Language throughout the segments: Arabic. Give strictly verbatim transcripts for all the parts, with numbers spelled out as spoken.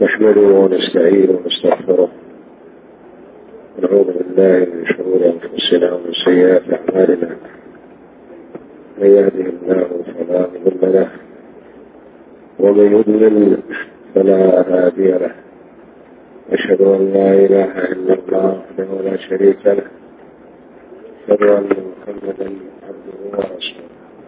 نحمده ونستعينه ونستغفره ونعوذ بالله من شرور أنفسنا ومن سيئات أعمالنا. من يهده الله فلا مضل له ومن يضلل فلا هادي له. أشهد أن لا إله إلا الله وحده لا شريك له. أشهد أن محمدا عبده ورسوله.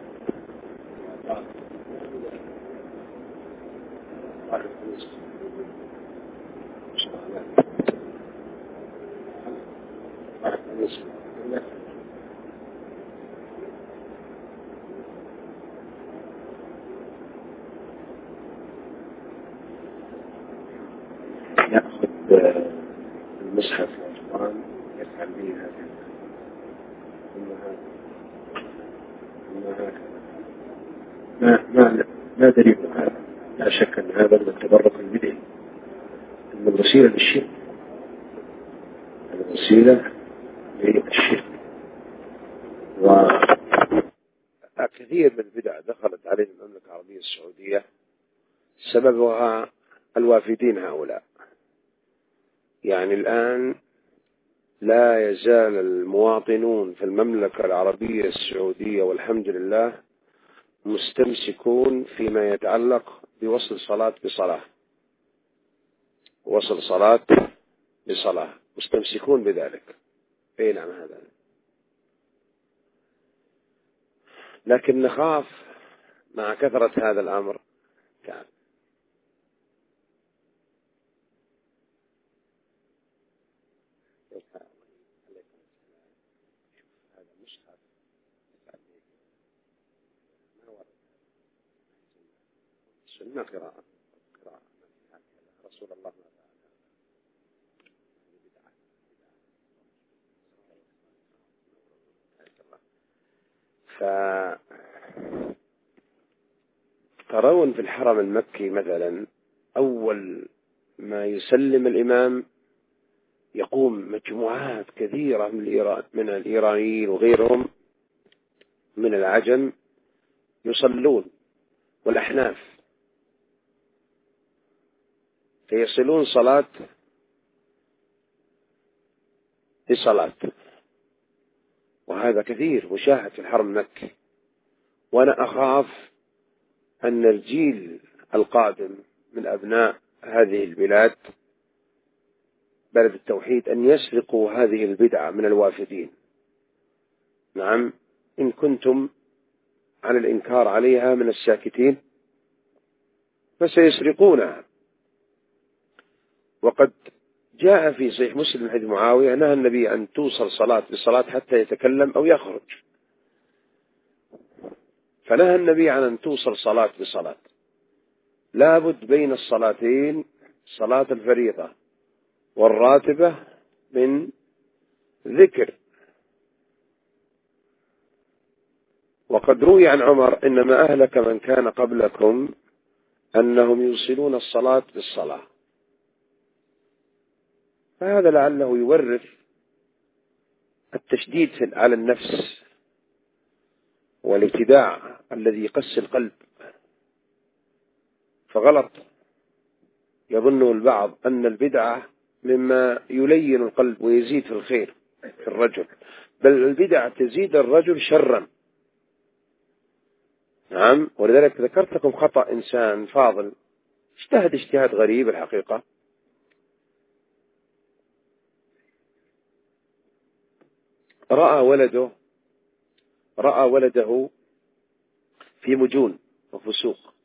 يأخذ المصحف والقرآن يفعل به هكذا. ما ما ما دليل هذا؟ لا شك أن هذا من التبرك البدعي، من الوسيلة للشرك، الوسيلة للشرك. وكثير من البدع دخلت عليه المملكة العربية السعودية سببها الوافدين هؤلاء. يعني الآن لا يزال المواطنون في المملكة العربية السعودية والحمد لله مستمسكون فيما يتعلق بوصل صلاة بصلاة، وصل صلاة بصلاة، مستمسكون بذلك. أي نعم هذا. لكن نخاف مع كثرة هذا الأمر كان سنة قراءة قراءة رسول الله فترون في الحرم المكي مثلا أول ما يسلم الإمام يقوم مجموعات كثيرة من الإيران من الإيرانيين وغيرهم من العجم يصلون والأحناف، فيصلون صلاة بصلاة. وهذا كثير مشاهد في الحرم المكي. وأنا أخاف أن الجيل القادم من أبناء هذه البلاد بلد التوحيد أن يسرقوا هذه البدعة من الوافدين. نعم، إن كنتم عن الإنكار عليها من الساكتين فسيسرقونها. وقد جاء في صحيح مسلم حديث معاوية نهى النبي أن توصل صلاة بصلاة حتى يتكلم أو يخرج، فنهى النبي عن أن توصل صلاة بصلاة. لابد بين الصلاتين صلاة الفريضة والراتبة من ذكر. وقد روي عن عمر إنما أهلك من كان قبلكم أنهم يوصلون الصلاة بالصلاة. فهذا لعله يورث التشديد على النفس والابتداع الذي يقسي القلب. فغلط يظنه البعض أن البدعة مما يلين القلب ويزيد في الخير في الرجل، بل البدعة تزيد الرجل شرا. نعم، ولذلك ذكرت لكم خطأ إنسان فاضل اجتهد اجتهاد غريب الحقيقة. رأى ولده رأى ولده في مجون وفسوق،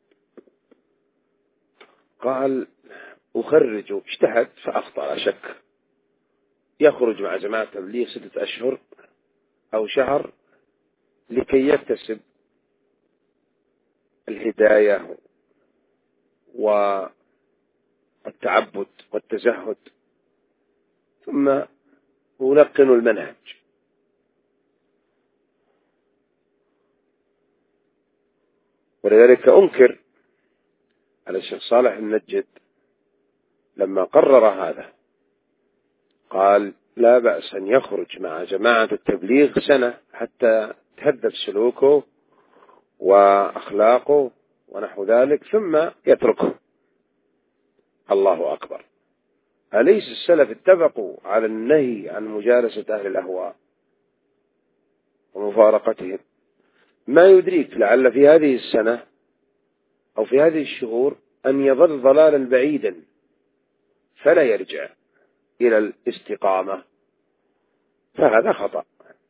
قال أخرجه. اجتهد فأخطأ لا شك. يخرج مع جماعة تبليغ ستة أشهر أو شهر لكي يكتسب الهداية والتعبد والتزهد، ثم يلقن المنهج. ولذلك أنكر على الشيخ صالح النجد لما قرر هذا، قال لا بأس أن يخرج مع جماعة التبليغ سنة حتى تهذب سلوكه وأخلاقه ونحو ذلك ثم يتركه. الله أكبر. أليس السلف اتفقوا على النهي عن مجالسة أهل الأهواء ومفارقتهم؟ ما يدريك لعل في هذه السنة أو في هذه الشهور أن يظل ضلالا بعيدا فلا يرجع إلى الاستقامة، فهذا خطأ،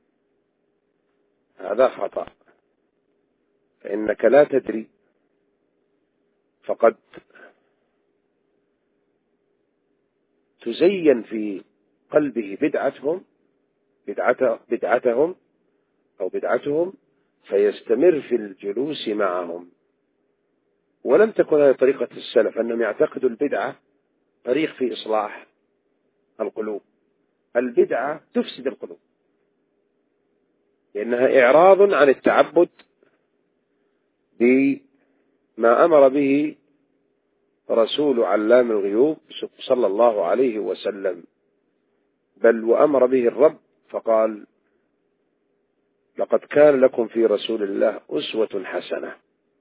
هذا خطأ، فإنك لا تدري، فقد تزين في قلبه بدعتهم بدعته بدعتهم أو بدعتهم فيستمر في الجلوس معهم. ولم تكن هذه طريقة السلف، أنهم يعتقدوا البدعة طريق في إصلاح القلوب. البدعة تفسد القلوب لأنها إعراض عن التعبد بما أمر به رسول علام الغيوب صلى الله عليه وسلم، بل وأمر به الرب فقال: لقد كان لكم في رسول الله أسوة حسنة.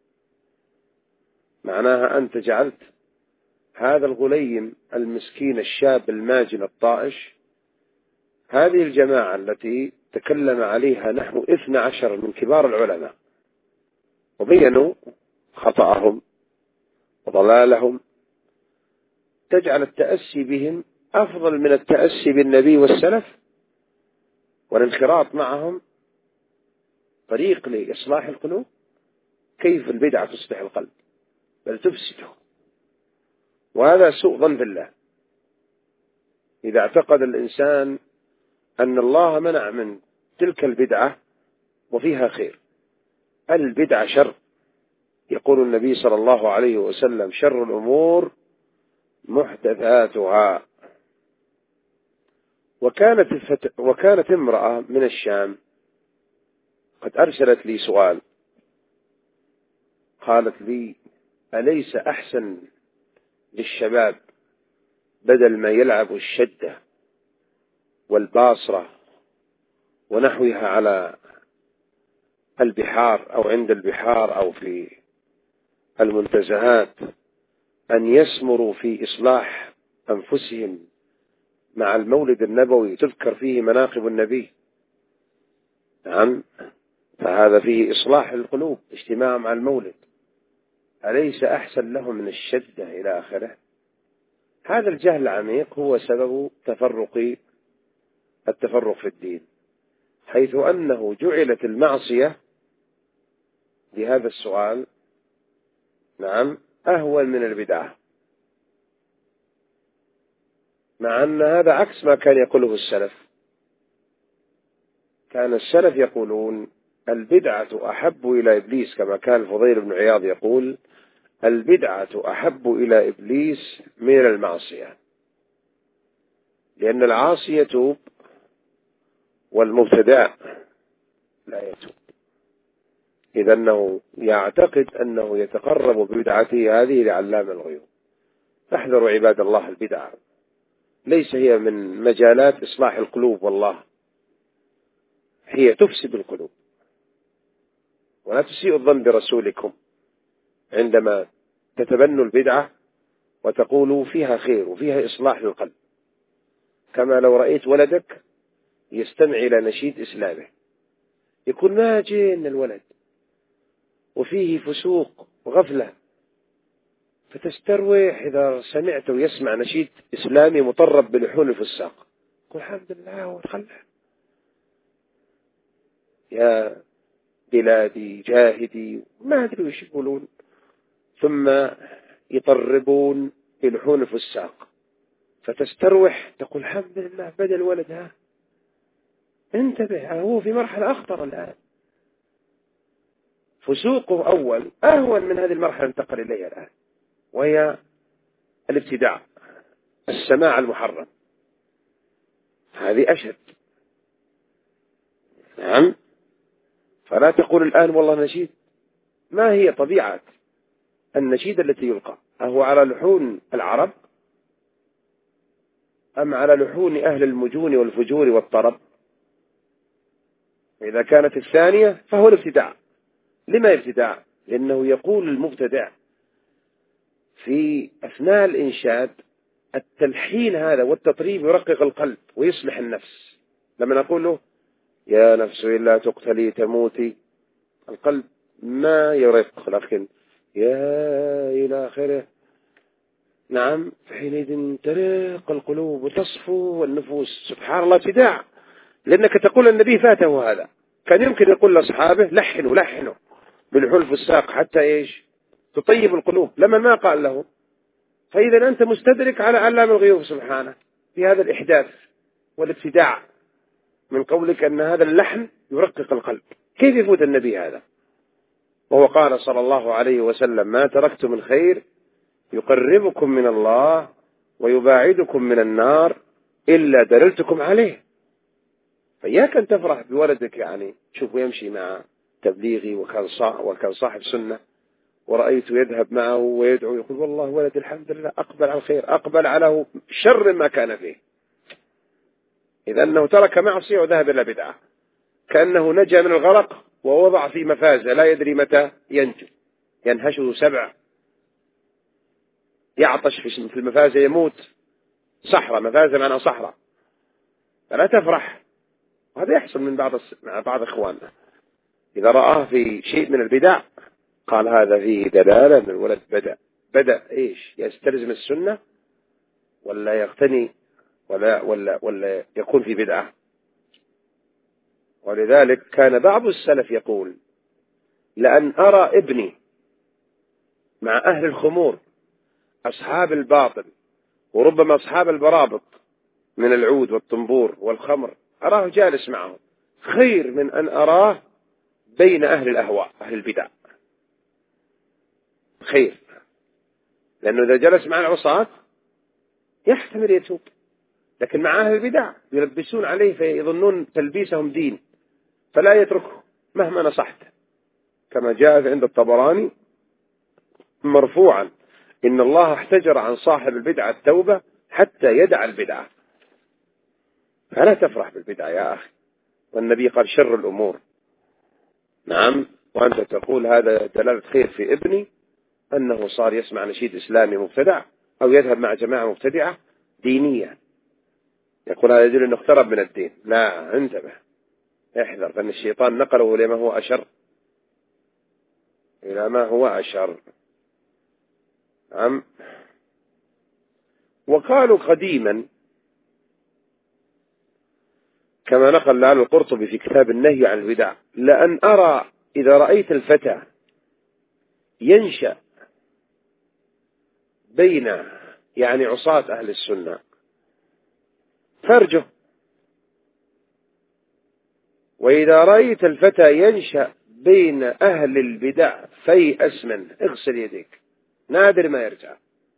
معناها أنت جعلت هذا الغليم المسكين الشاب الماجن الطائش، هذه الجماعة التي تكلم عليها نحو اثنى عشر من كبار العلماء وبينوا خطأهم وضلالهم، تجعل التأسي بهم أفضل من التأسي بالنبي والسلف، والانخراط معهم طريق لإصلاح القلوب. كيف البدعة تصلح القلب؟ بل تفسده، وهذا سوء ظن بالله. إذا اعتقد الإنسان أن الله منع من تلك البدعة وفيها خير. البدعة شر، يقول النبي صلى الله عليه وسلم: شر الأمور محدثاتها. وكانت, الفت... وكانت امرأة من الشام قد أرسلت لي سؤال، قالت لي: أليس أحسن للشباب بدل ما يلعبوا الشدة والباصرة ونحوها على البحار أو عند البحار أو في المنتزهات أن يسمروا في إصلاح أنفسهم مع المولد النبوي تذكر فيه مناقب النبي؟ نعم، فهذا فيه إصلاح القلوب، اجتماع مع المولد. أليس أحسن لهم من الشدة إلى آخره؟ هذا الجهل العميق هو سبب تفرق التفرق في الدين، حيث أنه جعلت المعصية بهذا السؤال نعم أهون من البدعة، مع أن هذا عكس ما كان يقوله السلف. كان السلف يقولون البدعة أحب إلى إبليس، كما كان الفضيل بن عياض يقول: البدعة أحب إلى إبليس من المعصية، لأن العاصي يتوب والمبتدع لا يتوب. إذا أنه يعتقد أنه يتقرب ببدعته هذه لعلام الغيوب. فاحذروا عباد الله البدعة، ليس هي من مجالات إصلاح القلوب، والله هي تفسد القلوب. ولا تسيئوا الظن برسولكم عندما تتبنوا البدعة وتقولوا فيها خير وفيها إصلاح للقلب، كما لو رأيت ولدك يستمع إلى نشيد إسلامي، يكون ناجين الولد وفيه فسوق وغفلة، فتستروح إذا سمعته يسمع نشيد إسلامي مطرب بلحون الفساق، قل الحمد لله وتخلع، يا بلادي جاهدي، ما أدري وش يقولون، ثم يطربون بلحون الفساق، فتستروح تقول الحمد لله بدأ الولد. ها انتبه، هو في مرحلة أخطر الآن، فسوقه أول أهون من هذه المرحلة انتقل إليها الآن، وهي الابتداع، السماع المحرم، هذه أشد. نعم، فلا تقول الآن والله نشيد. ما هي طبيعة النشيد التي يلقى؟ أهو على لحون العرب أم على لحون أهل المجون والفجور والطرب؟ إذا كانت الثانية فهو الابتداع. لما ابتداع؟ لأنه يقول المبتدع في أثناء الإنشاد التلحين هذا والتطريب يرقق القلب ويصلح النفس. لما نقول له يا نفس إلا تقتلي تموتي، القلب ما يرق، لكن يا إلى آخره. نعم، حينئذ ترق القلوب وتصفو النفوس. سبحان الله، ابتداع. لأنك تقول النبي فاته هذا، كان يمكن يقول لأصحابه لحنوا لحنوا بالحلف والساق حتى إيش تطيب القلوب، لما ما قال له. فإذا أنت مستدرك على علام الغيوب سبحانه في هذا الإحداث والابتداع من قولك أن هذا اللحن يرقق القلب. كيف يفوت النبي هذا وهو قال صلى الله عليه وسلم ما تركت من خير يقربكم من الله ويباعدكم من النار إلا دللتكم عليه. فإياك أن تفرح بولدك، يعني شوفوا يمشي مع تبليغي وكان وكان صاحب سنة ورأيته يذهب معه ويدعو يقول والله ولد الحمد لله أقبل على الخير، أقبل على شر ما كان فيه، إذا أنه ترك معصية وذهب إلى بدعة، كأنه نجا من الغرق ووضع في مفازة لا يدري متى ينجو، ينهشه سبع، يعطش في المفازة يموت. صحراء، مفازة معنا صحراء، فلا تفرح. وهذا يحصل من بعض مع بعض إخواننا، إذا رآه في شيء من البدع قال هذا فيه دلالة أن الولد بدأ بدأ إيش يستلزم السنة ولا يقتني ولا ولا ولا يكون في بدعة. ولذلك كان بعض السلف يقول لأن أرى ابني مع أهل الخمور أصحاب الباطل وربما أصحاب البرابط من العود والطنبور والخمر، أراه جالس معهم خير من أن أراه بين أهل الأهواء أهل البدع. خير، لأنه إذا جلس مع العصاة يحتمل يتوب، لكن مع أهل البدع يلبسون عليه فيظنون تلبيسهم دين فلا يتركه مهما نصحت، كما جاء عند الطبراني مرفوعا إن الله احتجر عن صاحب البدعة التوبة حتى يدع البدعة. فلا تفرح بالبدعة يا أخي، والنبي قال شر الأمور. نعم، وأنت تقول هذا دلالة خير في ابني أنه صار يسمع نشيد إسلامي مبتدع أو يذهب مع جماعة مبتدعة دينية، يقول هذا يدل أنه اقترب من الدين. لا، انتبه، احذر، فإن الشيطان نقله إلى ما هو أشر إلى ما هو أشر. نعم. وقالوا قديما كما نقل لعل القرطبي في كتاب النهي عن البدع لأن أرى إذا رأيت الفتى ينشأ بين يعني عصاة أهل السنة فرجه، وإذا رأيت الفتى ينشأ بين أهل البدع فيأس منه، اغسل يديك، نادر ما يرجع.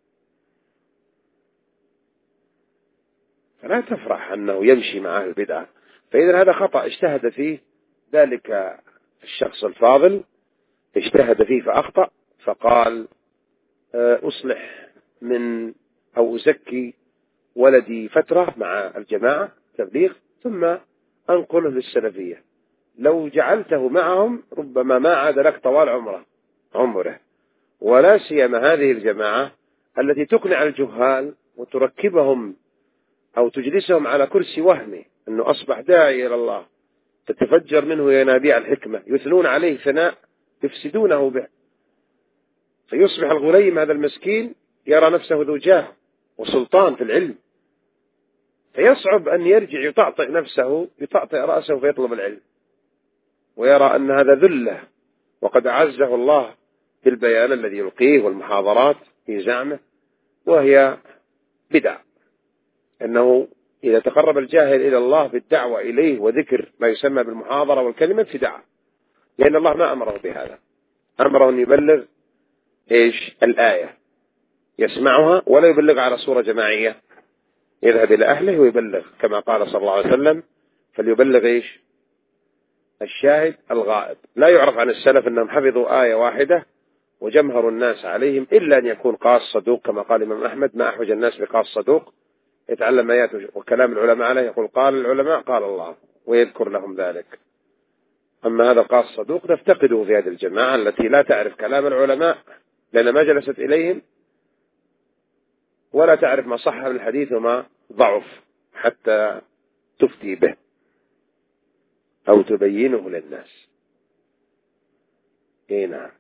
فلا تفرح أنه يمشي مع أهل البدع، فإذا هذا خطأ اجتهد فيه ذلك الشخص الفاضل، اجتهد فيه فأخطأ، فقال أصلح من أو أزكي ولدي فترة مع الجماعة تبليغ ثم أنقله للسلفية. لو جعلته معهم ربما ما عاد لك طوال عمره عمره ولا سيما هذه الجماعة التي تقنع الجهال وتركبهم أو تجلسهم على كرسي وهمي أنه أصبح داعي إلى الله، تتفجر منه ينابيع الحكمة، يثنون عليه ثناء يفسدونه به، فيصبح الغليم هذا المسكين يرى نفسه ذو جاه وسلطان في العلم، فيصعب أن يرجع يطعطئ نفسه يطعطئ رأسه فيطلب العلم، ويرى أن هذا ذلة، وقد أعزه الله بالبيان الذي يلقيه والمحاضرات في زعمه، وهي بدع. أنه إذا تقرب الجاهل إلى الله بالدعوة إليه وذكر ما يسمى بالمحاضرة والكلمة ابتداع، لأن الله ما أمره بهذا، أمره أن يبلغ إيش الآية يسمعها ولا يبلغ على صورة جماعية، يذهب إلى أهله ويبلغ كما قال صلى الله عليه وسلم فليبلغ إيش الشاهد الغائب. لا يعرف عن السلف أنهم حفظوا آية واحدة وجمهروا الناس عليهم إلا أن يكون قاص صدوق، كما قال الإمام أحمد ما أحوج الناس بقاص صدوق يتعلم آيات وكلام العلماء عليه، يقول قال العلماء قال الله ويذكر لهم ذلك. أما هذا القاص صدوق نفتقده في هذه الجماعة التي لا تعرف كلام العلماء لأن ما جلست إليهم ولا تعرف ما صح من الحديث وما ضعف حتى تفتي به أو تبينه للناس. إيه نعم.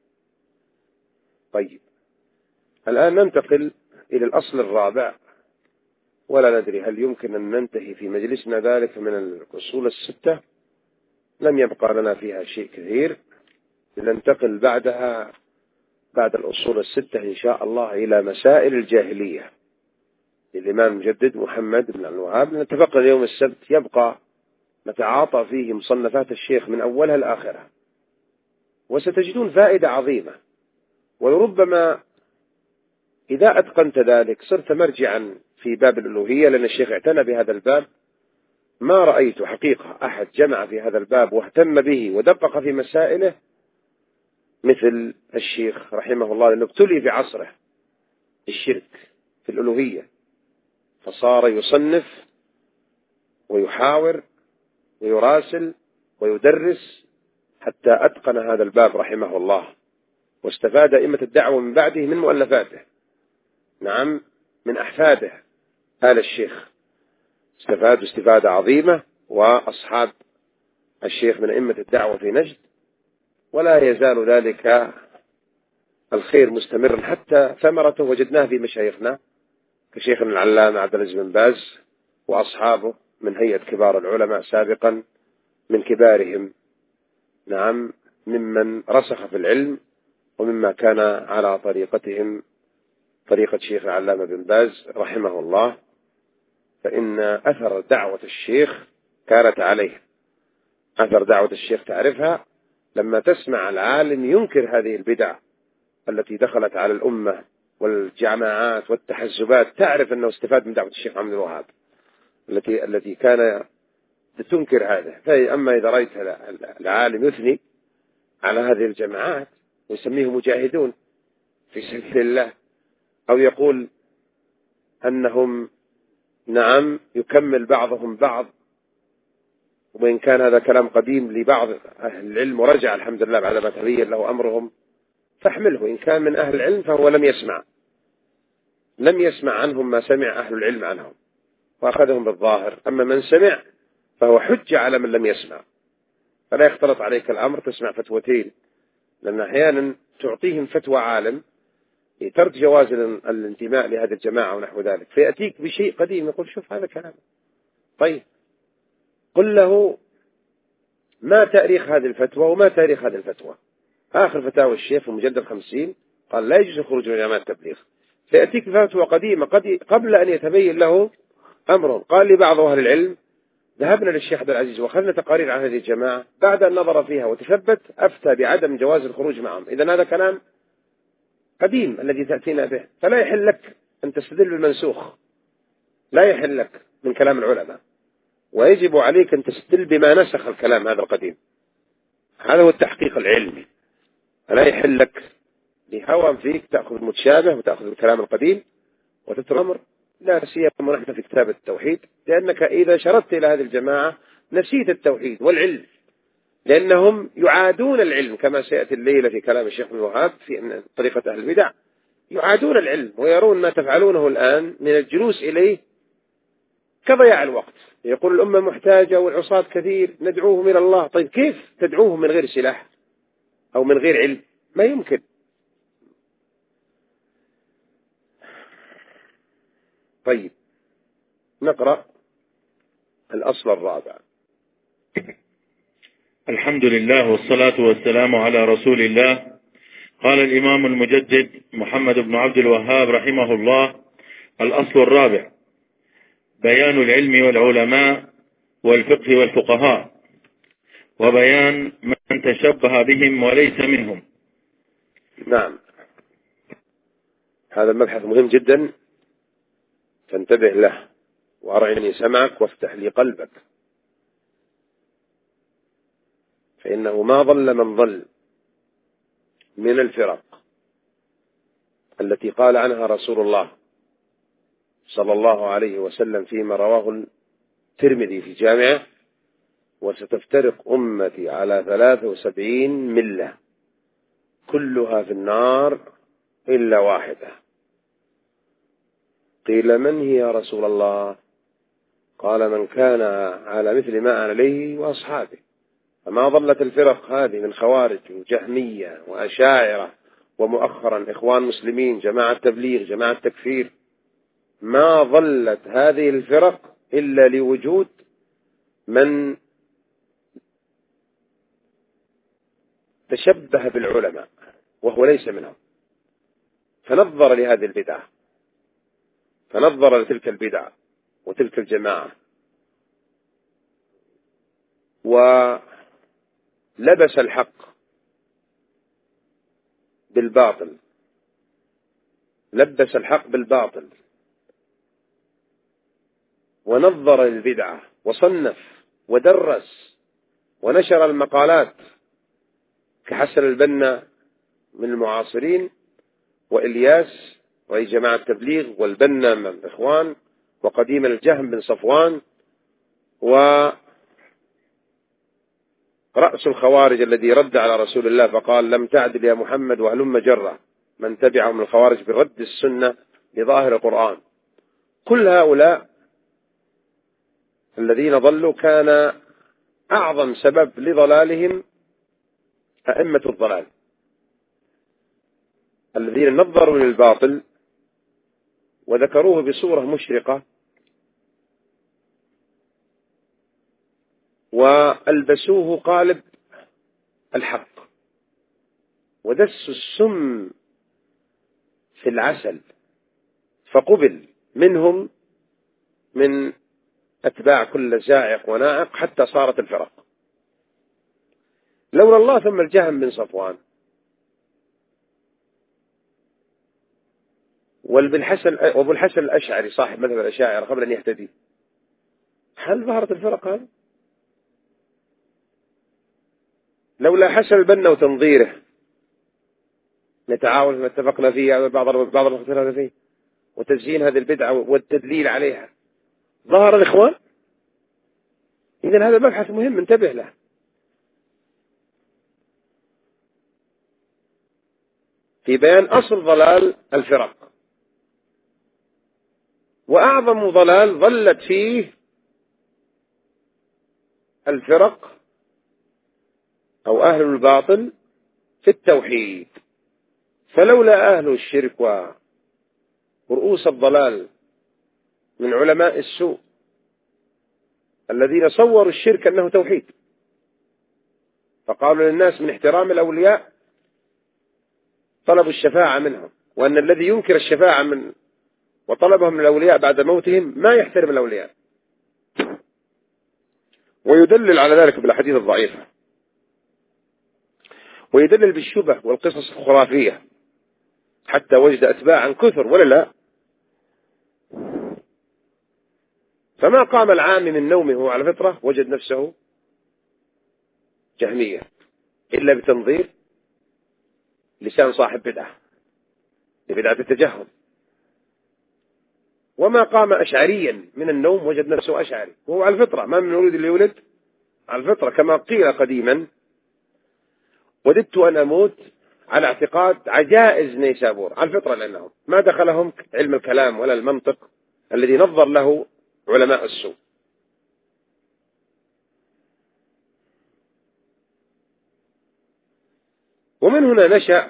طيب الآن ننتقل إلى الأصل الرابع، ولا ندري هل يمكن أن ننتهي في مجلسنا ذلك من الأصول الستة. لم يبقى لنا فيها شيء كثير، لننتقل بعدها بعد الأصول الستة إن شاء الله إلى مسائل الجاهلية للإمام المجدد محمد بن عبد الوهاب. نتفقد يوم السبت يبقى نتعاطى فيه مصنفات الشيخ من أولها لآخرها، وستجدون فائدة عظيمة. ولربما إذا أتقنت ذلك صرت مرجعا في باب الألوهية، لأن الشيخ اعتنى بهذا الباب. ما رأيت حقيقة أحد جمع في هذا الباب واهتم به ودقق في مسائله مثل الشيخ رحمه الله، لأنه ابتلي في عصره الشرك في الألوهية، فصار يصنف ويحاور ويراسل ويدرس حتى أتقن هذا الباب رحمه الله، واستفاد أئمة الدعوة من بعده من مؤلفاته. نعم، من أحفاده آل الشيخ استفادوا استفادة عظيمة، وأصحاب الشيخ من أئمة الدعوة في نجد، ولا يزال ذلك الخير مستمرا حتى ثمرته وجدناه في مشايخنا كشيخنا العلامة عبد العزيز بن باز وأصحابه من هيئة كبار العلماء سابقا، من كبارهم نعم ممن رسخ في العلم ومما كان على طريقتهم طريقة شيخ العلامة بن باز رحمه الله. فإن أثر دعوة الشيخ كانت عليه، أثر دعوة الشيخ تعرفها لما تسمع العالم ينكر هذه البدع التي دخلت على الأمة والجماعات والتحزبات، تعرف أنه استفاد من دعوة الشيخ محمد بن الوهاب التي التي كان تنكر هذا. فأما إذا رأيت العالم يثني على هذه الجماعات ويسميه مجاهدون في سبيل الله، أو يقول أنهم نعم يكمل بعضهم بعض، وإن كان هذا كلام قديم لبعض أهل العلم ورجع الحمد لله بعد ما تغير له أمرهم، فاحمله. إن كان من أهل العلم فهو لم يسمع لم يسمع عنهم ما سمع أهل العلم عنهم وأخذهم بالظاهر. أما من سمع فهو حجة على من لم يسمع، فلا يختلط عليك الأمر تسمع فتوتين، لأن أحيانا تعطيهم فتوى عالم ترك جواز الانتماء لهذه الجماعة ونحو ذلك، فيأتيك بشيء قديم يقول شوف هذا كلام. طيب قل له ما تاريخ هذه الفتوى وما تاريخ هذه الفتوى. آخر فتاوى الشيخ في مجلد خمسين قال لا يجوز الخروج من جماعة التبليغ، فيأتيك فتوى قديمة قد قبل أن يتبين له أمر. قال لي بعض أهل العلم ذهبنا للشيخ عبد العزيز وأخذنا تقارير عن هذه الجماعة، بعد أن نظر فيها وتثبت أفتى بعدم جواز الخروج معهم. إذن هذا كلام قديم الذي تأتينا به، فلا يحل لك أن تستدل بالمنسوخ، لا يحل لك من كلام العلماء، ويجب عليك أن تستدل بما نسخ الكلام هذا القديم. هذا هو التحقيق العلمي. فلا يحل لك بهوى فيك تأخذ المتشابه وتأخذ الكلام القديم وتترك الأمر، لا سيما نحن في كتاب التوحيد، لأنك إذا شردت إلى هذه الجماعة نسيت التوحيد والعلم، لأنهم يعادون العلم كما سيأتي الليلة في كلام الشيخ بن الوهاب في طريقة أهل البدع، يعادون العلم ويرون ما تفعلونه الآن من الجلوس إليه كضياع الوقت. يقول الأمة محتاجة والعصاة كثير ندعوهم إلى الله. طيب كيف تدعوهم من غير سلاح أو من غير علم؟ ما يمكن. طيب نقرأ الأصل الرابع. الحمد لله والصلاة والسلام على رسول الله. قال الإمام المجدد محمد بن عبد الوهاب رحمه الله: الأصل الرابع بيان العلم والعلماء والفقه والفقهاء، وبيان من تشبه بهم وليس منهم. نعم، هذا المبحث مهم جدا، فانتبه له وأرعني سمعك وافتح لي قلبك، فإنه ما ضل من ضل من الفرق التي قال عنها رسول الله صلى الله عليه وسلم فيما رواه الترمذي في جامعه: وستفترق أمتي على ثلاث وسبعين ملة كلها في النار إلا واحدة. قيل من هي يا رسول الله؟ قال من كان على مثل ما أنا عليه وأصحابه. فما ظلت الفرق هذه من خوارج وجهمية وأشاعرة ومؤخرا إخوان مسلمين، جماعة تبليغ، جماعة تكفير، ما ظلت هذه الفرق إلا لوجود من تشبه بالعلماء وهو ليس منهم، فنظر لهذه البدعة، فنظر لتلك البدعة وتلك الجماعة، ولبس الحق بالباطل، لبس الحق بالباطل، ونظر للبدعة وصنف ودرس ونشر المقالات كحسن البنا من المعاصرين، وإلياس رئيس جماعة التبليغ، والبنا من الإخوان، وقديما الجهم بن صفوان، ورأس الخوارج الذي رد على رسول الله فقال لم تعدل يا محمد وهلم جرة، من تبعه من الخوارج برد السنة لظاهر القرآن. كل هؤلاء الذين ضلوا كان أعظم سبب لضلالهم أئمة الضلال الذين نظروا للباطل وذكروه بصورة مشرقة وألبسوه قالب الحق ودسوا السم في العسل، فقبل منهم من أتباع كل زاعق وناعق حتى صارت الفرق. لولا الله ثم الجهم بن صفوان وابو الحسن الأشعري صاحب مذهب الأشاعرة قبل أن يهتدي، هل ظهرت الفرق هذه؟ لولا حسن البنا وتنظيره نتعاون ما اتفقنا فيه بعض بعض الاختلاف فيه وتزيين هذه البدعة والتدليل عليها، ظهر الإخوان. إذن هذا مبحث مهم انتبه له. في بيان أصل ضلال الفرق، وأعظم ضلال ظلت فيه الفرق أو أهل الباطل في التوحيد. فلولا أهل الشرك ورؤوس الضلال من علماء السوء الذين صوروا الشرك أنه توحيد، فقالوا للناس من احترام الأولياء طلبوا الشفاعة منهم، وأن الذي ينكر الشفاعة من وطلبهم من الأولياء بعد موتهم ما يحترم الأولياء، ويدلل على ذلك بالأحاديث الضعيفة، ويدلل بالشبه والقصص الخرافية حتى وجد أتباعا كثر ولا لا. فما قام العامي من نومه وهو على فطرة وجد نفسه جهمية إلا بتنظير لسان صاحب بدعة لبدعة التجهم. وما قام أشعريا من النوم وجد نفسه أشعري وهو على الفطرة، ما من يولد اللي يولد على الفطرة، كما قيل قديما وددت أن أموت على اعتقاد عجائز نيسابور على الفطرة، لأنهم ما دخلهم علم الكلام ولا المنطق الذي نظر له علماء السوء. ومن هنا نشأ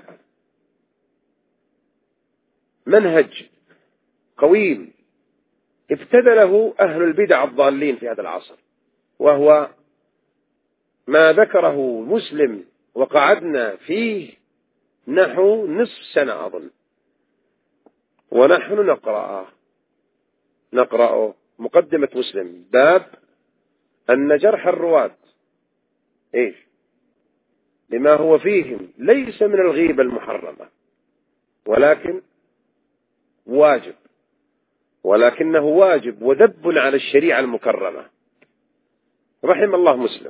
منهج قويم ابتدله أهل البدع الضالين في هذا العصر، وهو ما ذكره مسلم وقعدنا فيه نحو نصف سنة أظن، ونحن نقرأه نقرأه مقدمة مسلم باب أن جرح الرواة إيش لما هو فيهم ليس من الغيبة المحرمة ولكن واجب، ولكنه واجب وذب على الشريعة المكرمة، رحم الله مسلم.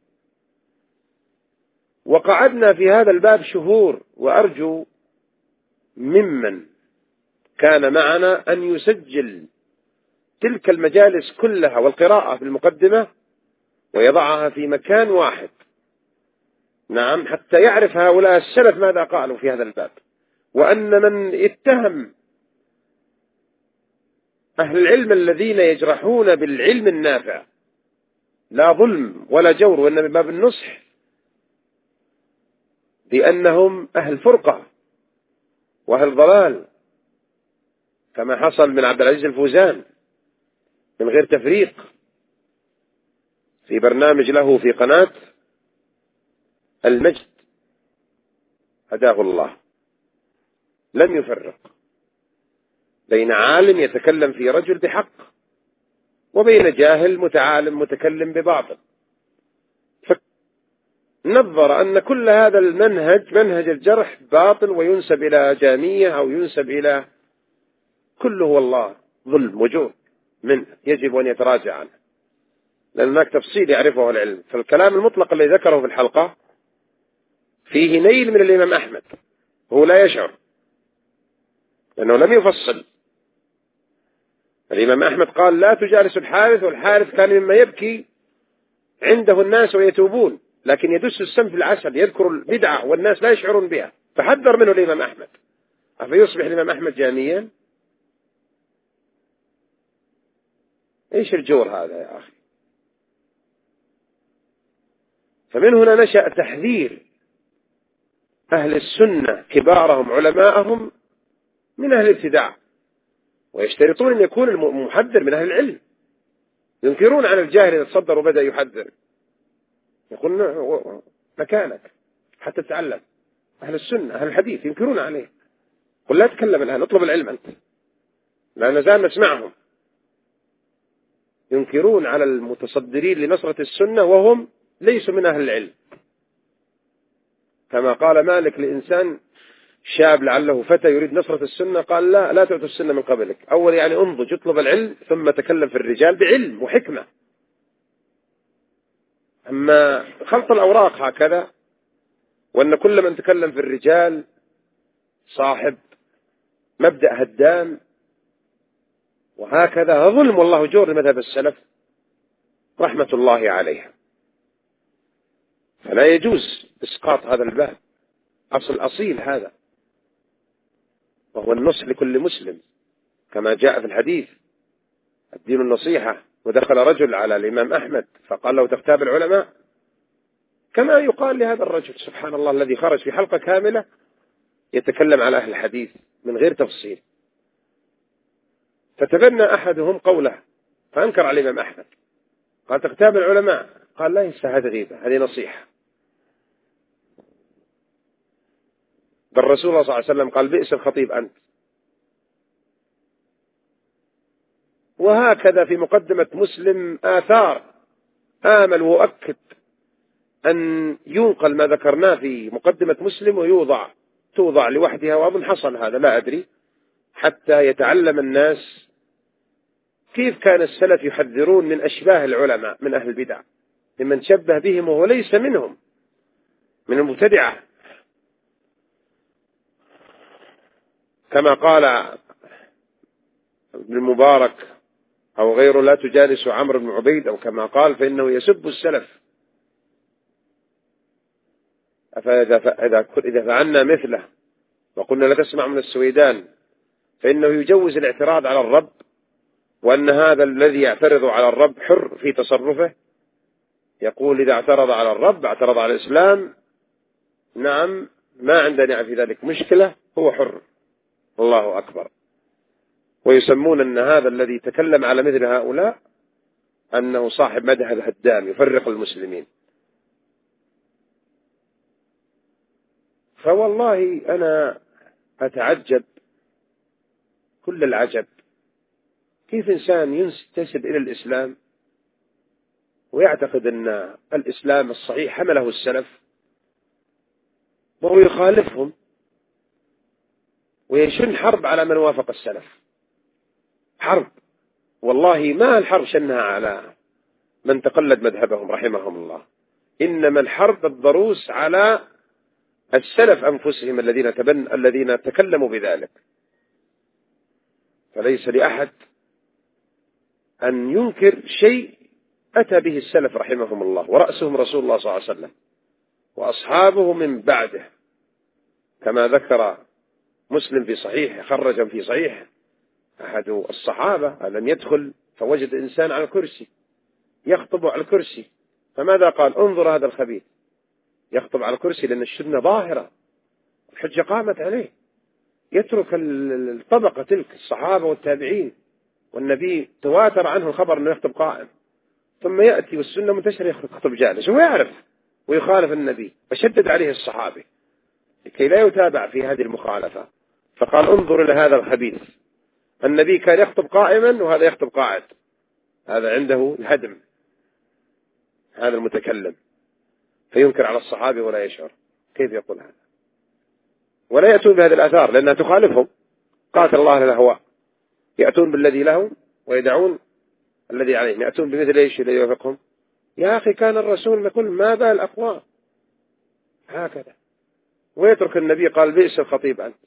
وقعدنا في هذا الباب شهور، وأرجو ممن كان معنا أن يسجل تلك المجالس كلها والقراءة في المقدمة ويضعها في مكان واحد، نعم، حتى يعرف هؤلاء السلف ماذا قالوا في هذا الباب، وأن من اتهم أهل العلم الذين يجرحون بالعلم النافع، لا ظلم ولا جور، وإنما باب النصح، لأنهم أهل فرقة وأهل ضلال، كما حصل من عبد العزيز الفوزان من غير تفريق في برنامج له في قناة المجد، هداه الله، لم يفرق بين عالم يتكلم في رجل بحق وبين جاهل متعالم متكلم بباطل، فنظر أن كل هذا المنهج منهج الجرح باطل وينسب إلى جامية أو ينسب إلى كله والله ظلم وجور منه يجب أن يتراجع عنه، لأن هناك تفصيل يعرفه العلم. فالكلام المطلق الذي ذكره في الحلقة فيه نيل من الإمام أحمد، هو لا يشعر لأنه لم يفصل. الإمام أحمد قال لا تجالس الحارث، والحارث كان مما يبكي عنده الناس ويتوبون، لكن يدس السم في العسل، يذكر البدعة والناس لا يشعرون بها، فحذر منه الإمام أحمد. أفيصبح الإمام أحمد جاميا؟ إيش الجور هذا يا أخي؟ فمن هنا نشأ تحذير أهل السنة كبارهم علماءهم من أهل الابتداع، ويشترطون أن يكون المحذر من أهل العلم، ينكرون على الجاهل إذا تصدر وبدأ يحذر، يقول مكانك حتى تتعلم. أهل السنة أهل الحديث ينكرون عليه، قل لا تكلم الآن، اطلب العلم أنت، لا نزال نسمعهم ينكرون على المتصدرين لنصرة السنة وهم ليسوا من أهل العلم، كما قال مالك لإنسان شاب لعله فتى يريد نصرة السنة، قال لا لا تعطوا السنة من قبلك، أول يعني انضج اطلب العلم ثم تكلم في الرجال بعلم وحكمة. أما خلط الأوراق هكذا، وأن كل من تكلم في الرجال صاحب مبدأ هدام، وهكذا ظلم والله جور لمذهب السلف رحمة الله عليها. فلا يجوز إسقاط هذا الباب، أصل أصيل هذا، وهو النصح لكل مسلم كما جاء في الحديث الدين النصيحة. ودخل رجل على الإمام أحمد فقال له تغتاب العلماء، كما يقال لهذا الرجل سبحان الله الذي خرج في حلقة كاملة يتكلم على أهل الحديث من غير تفصيل. فتبنى أحدهم قوله فأنكر على الإمام أحمد، قال تغتاب العلماء، قال لا ينسى هذه غيبة، هذه نصيحة. بل رسول الله صلى الله عليه وسلم قال بئس الخطيب أنت. وهكذا في مقدمة مسلم آثار آمل وأكد أن ينقل ما ذكرناه في مقدمة مسلم ويوضع توضع لوحدها، وأظن حصل هذا لا أدري، حتى يتعلم الناس كيف كان السلف يحذرون من أشباه العلماء من أهل البدع، ممن شبه بهم وهو ليس منهم، من المبتدعة، كما قال ابن المبارك أو غيره لا تجالس عمرو بن عبيد، أو كما قال فإنه يسب السلف، فإذا إذا فعلنا مثله وقلنا لا تسمع من السويدان فإنه يجوز الاعتراض على الرب، وأن هذا الذي يعترض على الرب حر في تصرفه، يقول إذا اعترض على الرب اعترض على الإسلام، نعم ما عندنا في ذلك مشكلة، هو حر، الله أكبر. ويسمون أن هذا الذي تكلم على مثل هؤلاء أنه صاحب مذهب هدام يفرق المسلمين. فوالله أنا أتعجب كل العجب كيف إنسان ينتسب إلى الإسلام ويعتقد أن الإسلام الصحيح حمله السلف وهو يخالفهم ويشن حرب على من وافق السلف. حرب والله ما الحرب شنها على من تقلد مذهبهم رحمهم الله، إنما الحرب الضروس على السلف أنفسهم الذين تبن الذين تكلموا بذلك. فليس لأحد أن ينكر شيء أتى به السلف رحمهم الله، ورأسهم رسول الله صلى الله عليه وسلم وأصحابه من بعده، كما ذكر مسلم في صحيح خرج في صحيح أحد الصحابة لم يدخل فوجد إنسان على الكرسي يخطب على الكرسي، فماذا قال؟ انظر هذا الخبيث يخطب على الكرسي، لأن السنة ظاهرة الحجة قامت عليه، يترك الطبقة تلك الصحابة والتابعين والنبي تواتر عنه الخبر أنه يخطب قائم، ثم يأتي والسنة منتشرة يخطب جالس، هو يعرف ويخالف النبي، فشدد عليه الصحابي لكي لا يتابع في هذه المخالفة، فقال انظر إلى هذا الخبيث، النبي كان يخطب قائما وهذا يخطب قاعد، هذا عنده الهدم، هذا المتكلم، فينكر على الصحابي ولا يشعر. كيف يقول هذا؟ ولا يأتون بهذه الآثار لأنها تخالفهم، قاتل الله الأهواء، يأتون بالذي لهم ويدعون الذي عليهم، يأتون بمثل ايش الذي يوافقهم. يا أخي كان الرسول يقول ما بال الأقوام هكذا، ويترك النبي قال بئس الخطيب أنت،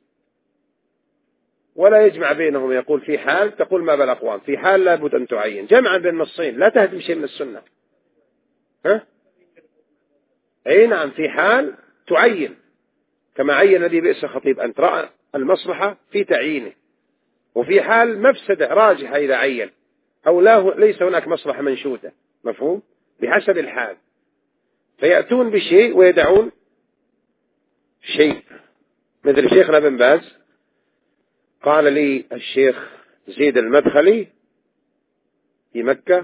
ولا يجمع بينهم، يقول في حال تقول ما بال الأقوام، في حال لابد أن تعين جمعا بين النصين، لا تهدم شيء من السنة. ها؟ أي نعم، في حال تعين كما عين الذي بئس الخطيب أنت، رأى المصلحة في تعيينه، وفي حال مفسدة راجحة إذا عين، أو لا ليس هناك مصلحة منشودة، مفهوم؟ بحسب الحال، فيأتون بشيء ويدعون شيء. مثل شيخنا بن باز قال لي الشيخ زيد المدخلي في مكة،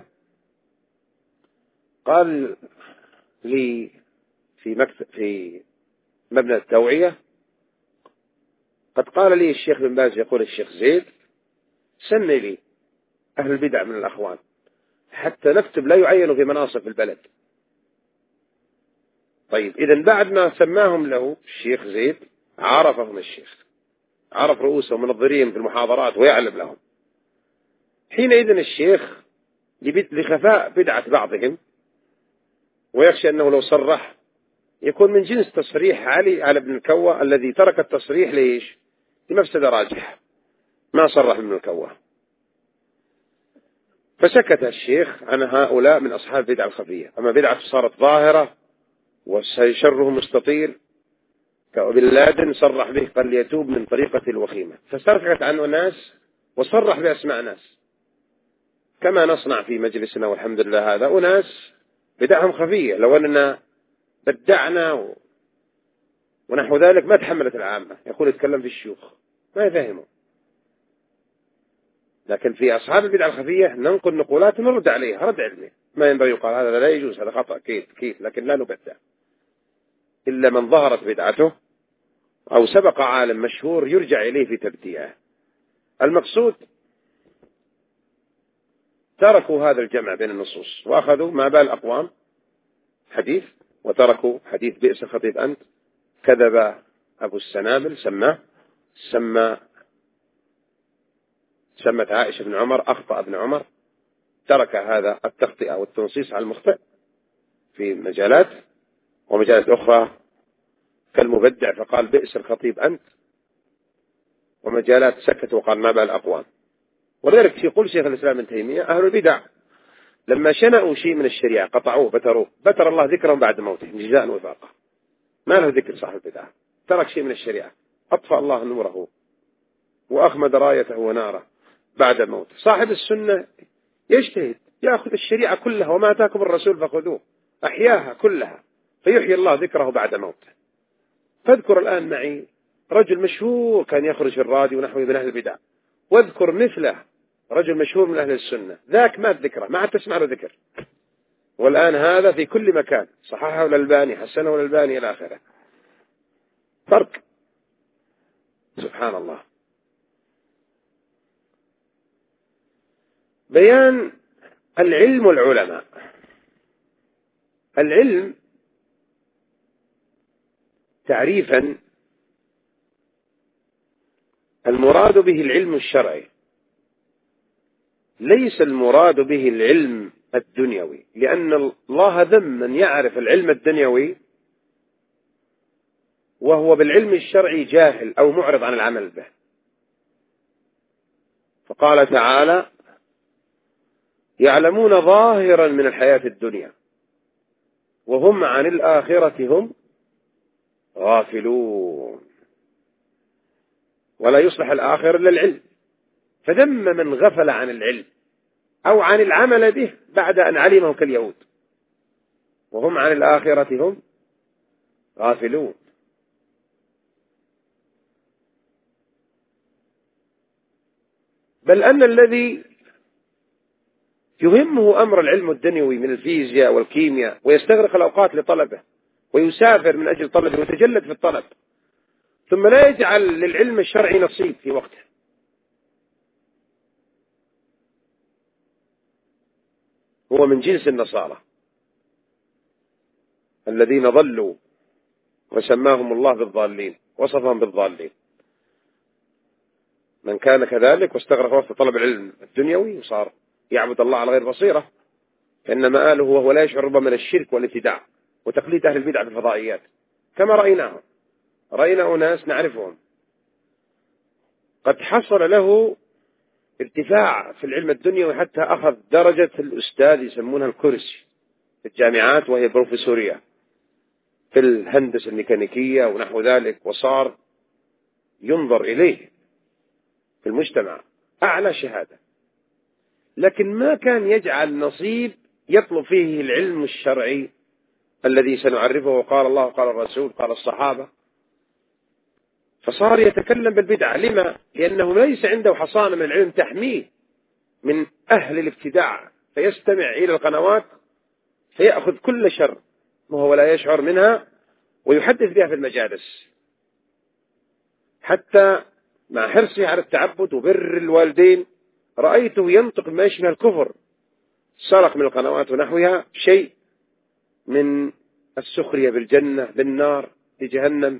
قال لي في مكتب في مبنى التوعية، قد قال لي الشيخ بن باز يقول الشيخ زيد سمي لي أهل البدع من الأخوان حتى نكتب لا يعينوا في مناصب في البلد. طيب إذن بعد ما سماهم له الشيخ زيد عرفهم الشيخ، عرف رؤوسهم منظرين في المحاضرات ويعلم لهم، حينئذ الشيخ لخفاء بدعة بعضهم ويخشى أنه لو صرح يكون من جنس تصريح علي على ابن الكوى الذي ترك التصريح ليش؟ لمفسدة راجحة، ما صرح ابن الكوى، فسكت الشيخ عن هؤلاء من أصحاب بدعة الخفية. أما بدعة صارت ظاهرة وشره مستطيل كأبن لادن صرح به قال يتوب من طريقة الوخيمة، فسكت عنه ناس وصرح بأسماء ناس كما نصنع في مجلسنا والحمد لله، هذا وناس بدعهم خفية لو أننا بدعنا و... ونحو ذلك ما تحملت العامة، يقول يتكلم في الشيوخ ما يفهموا، لكن في أصحاب البدعة الخفية ننقل نقولات ونرد عليها رد علمي، ما ينبغي يقال هذا لا يجوز هذا خطأ كيف كيف، لكن لا نبدع إلا من ظهرت بدعته أو سبق عالم مشهور يرجع إليه في تبديعه. المقصود تركوا هذا الجمع بين النصوص وأخذوا ما بال أقوام حديث، وتركوا حديث بئس الخطيب أنت، كذب أبو السنابل سماه سمى سمت عائشة بن عمر، أخطأ ابن عمر، ترك هذا التخطئة والتنصيص على المخطئ في مجالات، ومجالات أخرى كالمبدع فقال بئس الخطيب أنت، ومجالات سكت وقال ما بال الأقوام. ولذلك يقول شيخ الإسلام ابن تيمية أهل البدع لما شنأوا شيء من الشريعة قطعوه بتروه، بتر الله ذكرهم بعد موته جزاء وفاقة، ما له ذكر صاحب البدع، ترك شيء من الشريعة أطفأ الله نوره وأخمد رايته وناره بعد موته. صاحب السنة يجتهد يأخذ الشريعة كلها وما أتاكم الرسول فخذوه، أحياها كلها فيحيي الله ذكره بعد موته. فاذكر الآن معي رجل مشهور كان يخرج في الراديو ونحوه من أهل البدع، واذكر مثله رجل مشهور من أهل السنة، ذاك ما ذكره ما عاد تسمع له ذكر، والآن هذا في كل مكان صححه الألباني حسنه الألباني إلى آخره. فرق سبحان الله. بيان العلم والعلماء. العلم تعريفا المراد به العلم الشرعي، ليس المراد به العلم الدنيوي، لأن الله ذم من يعرف العلم الدنيوي وهو بالعلم الشرعي جاهل أو معرض عن العمل به. فقال تعالى يعلمون ظاهرا من الحياة الدنيا وهم عن الآخرة هم غافلون. ولا يصلح الآخر إلا العلم، فذم من غفل عن العلم أو عن العمل به بعد أن علمه كاليهود، وهم عن الآخرة هم غافلون. بل أن الذي يهمه أمر العلم الدنيوي من الفيزياء والكيمياء ويستغرق الأوقات لطلبه ويسافر من أجل طلبه ويتجلد في الطلب، ثم لا يجعل للعلم الشرعي نصيب في وقته، هو من جنس النصارى الذين ضلوا وسماهم الله بالضالين، وصفهم بالضالين. من كان كذلك واستغرق وقت طلب العلم الدنيوي وصار يعبد الله على غير بصيرة، فإن مآله وهو لا يشعر ربما من الشرك والابتداع وتقليد أهل البدع في الفضائيات، كما رأيناهم. رأينا أناس نعرفهم قد حصل له ارتفاع في العلم الدنيوي حتى أخذ درجة الأستاذ، يسمونها الكرسي في الجامعات، وهي بروفيسورية في الهندسة الميكانيكية ونحو ذلك، وصار ينظر إليه في المجتمع أعلى شهادة، لكن ما كان يجعل نصيب يطلب فيه العلم الشرعي الذي سنعرفه، قال الله قال الرسول قال الصحابة، فصار يتكلم بالبدعة. لما؟ لأنه ليس عنده حصانة من العلم تحميه من أهل الابتداع، فيستمع إلى القنوات فيأخذ كل شر وهو لا يشعر منها ويحدث بها في المجالس، حتى مع حرصه على التعبد وبر الوالدين رأيته ينطق ما يشبه الكفر، سرق من القنوات ونحوها شيء من السخرية بالجنة بالنار بجهنم،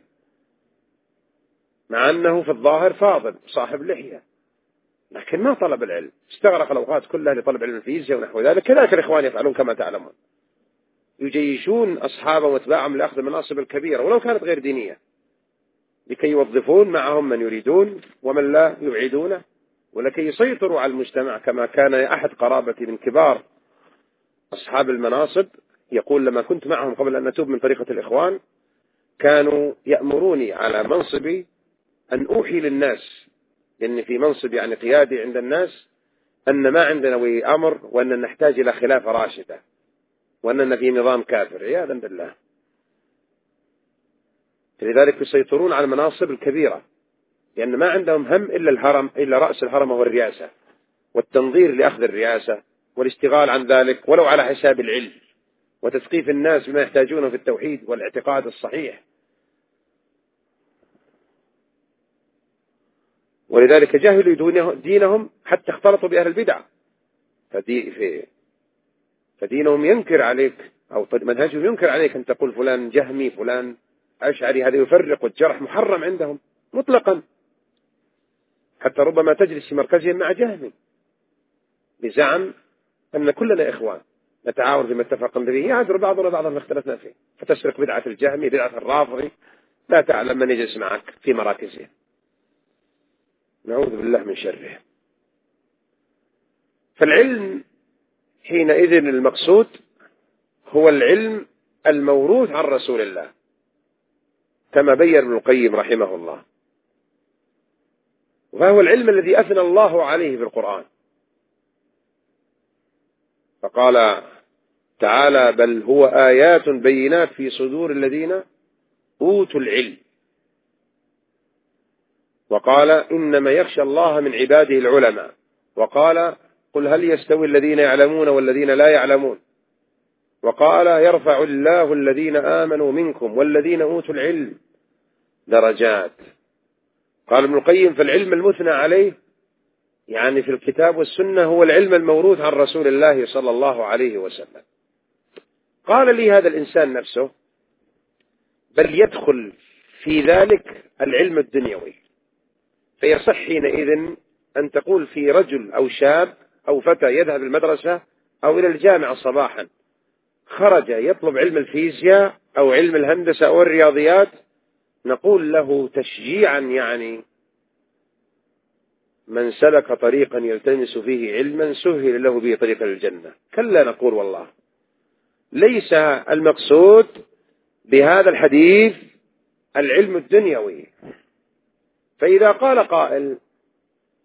مع أنه في الظاهر فاضل صاحب لحية، لكن ما طلب العلم، استغرق الأوقات كلها لطلب علم الفيزياء ونحو ذلك. كذلك الإخوان يفعلون كما تعلمون، يجيشون أصحابهم واتباعهم لأخذ المناصب الكبيرة ولو كانت غير دينية، لكي يوظفون معهم من يريدون ومن لا يبعدونه، ولكي يسيطروا على المجتمع. كما كان أحد قرابتي من كبار أصحاب المناصب يقول لما كنت معهم قبل أن أتوب من طريقة الإخوان، كانوا يأمروني على منصبي أن أوحي للناس، لأن في منصب يعني قيادي عند الناس، أن ما عندنا ولي أمر، وأن نحتاج إلى خلافة راشدة، وأننا في نظام كافر عياذا بالله. لذلك يسيطرون على المناصب الكبيرة، لأن ما عندهم هم إلا الهرم، إلا رأس الهرم هو الرئاسة والتنظير لأخذ الرئاسة والاشتغال عن ذلك ولو على حساب العلم وتثقيف الناس بما يحتاجونه في التوحيد والاعتقاد الصحيح. ولذلك جاهلوا دينهم حتى اختلطوا بأهل البدع، فدي فدينهم ينكر عليك أو منهجهم ينكر عليك أن تقول فلان جهمي فلان أشعري، هذا يفرق والجرح محرم عندهم مطلقا، حتى ربما تجلس في مركزهم مع جهمي بزعم أن كلنا إخوان نتعاون فيما اتفقنا به، يعذر بعضنا بعضا ما اختلفنا فيه، فتسرق بدعة الجهمي بدعة الرافضي، لا تعلم من يجلس معك في مراكزهم، نعوذ بالله من شره. فالعلم حينئذ المقصود هو العلم الموروث عن رسول الله، كما بين ابن القيم رحمه الله، وهو العلم الذي أثنى الله عليه في القرآن، فقال تعالى بل هو آيات بينات في صدور الذين أوتوا العلم، وقال إنما يخشى الله من عباده العلماء، وقال قل هل يستوي الذين يعلمون والذين لا يعلمون، وقال يرفع الله الذين آمنوا منكم والذين أوتوا العلم درجات. قال ابن القيم فالعلم المثنى عليه يعني في الكتاب والسنة هو العلم الموروث عن رسول الله صلى الله عليه وسلم. قال لي هذا الإنسان نفسه بل يدخل في ذلك العلم الدنيوي، فيصح حينئذ أن تقول في رجل أو شاب أو فتى يذهب المدرسة أو إلى الجامعة صباحا خرج يطلب علم الفيزياء أو علم الهندسة أو الرياضيات، نقول له تشجيعا يعني من سلك طريقا يلتمس فيه علما سهل له به طريق الجنة. كلا، نقول والله ليس المقصود بهذا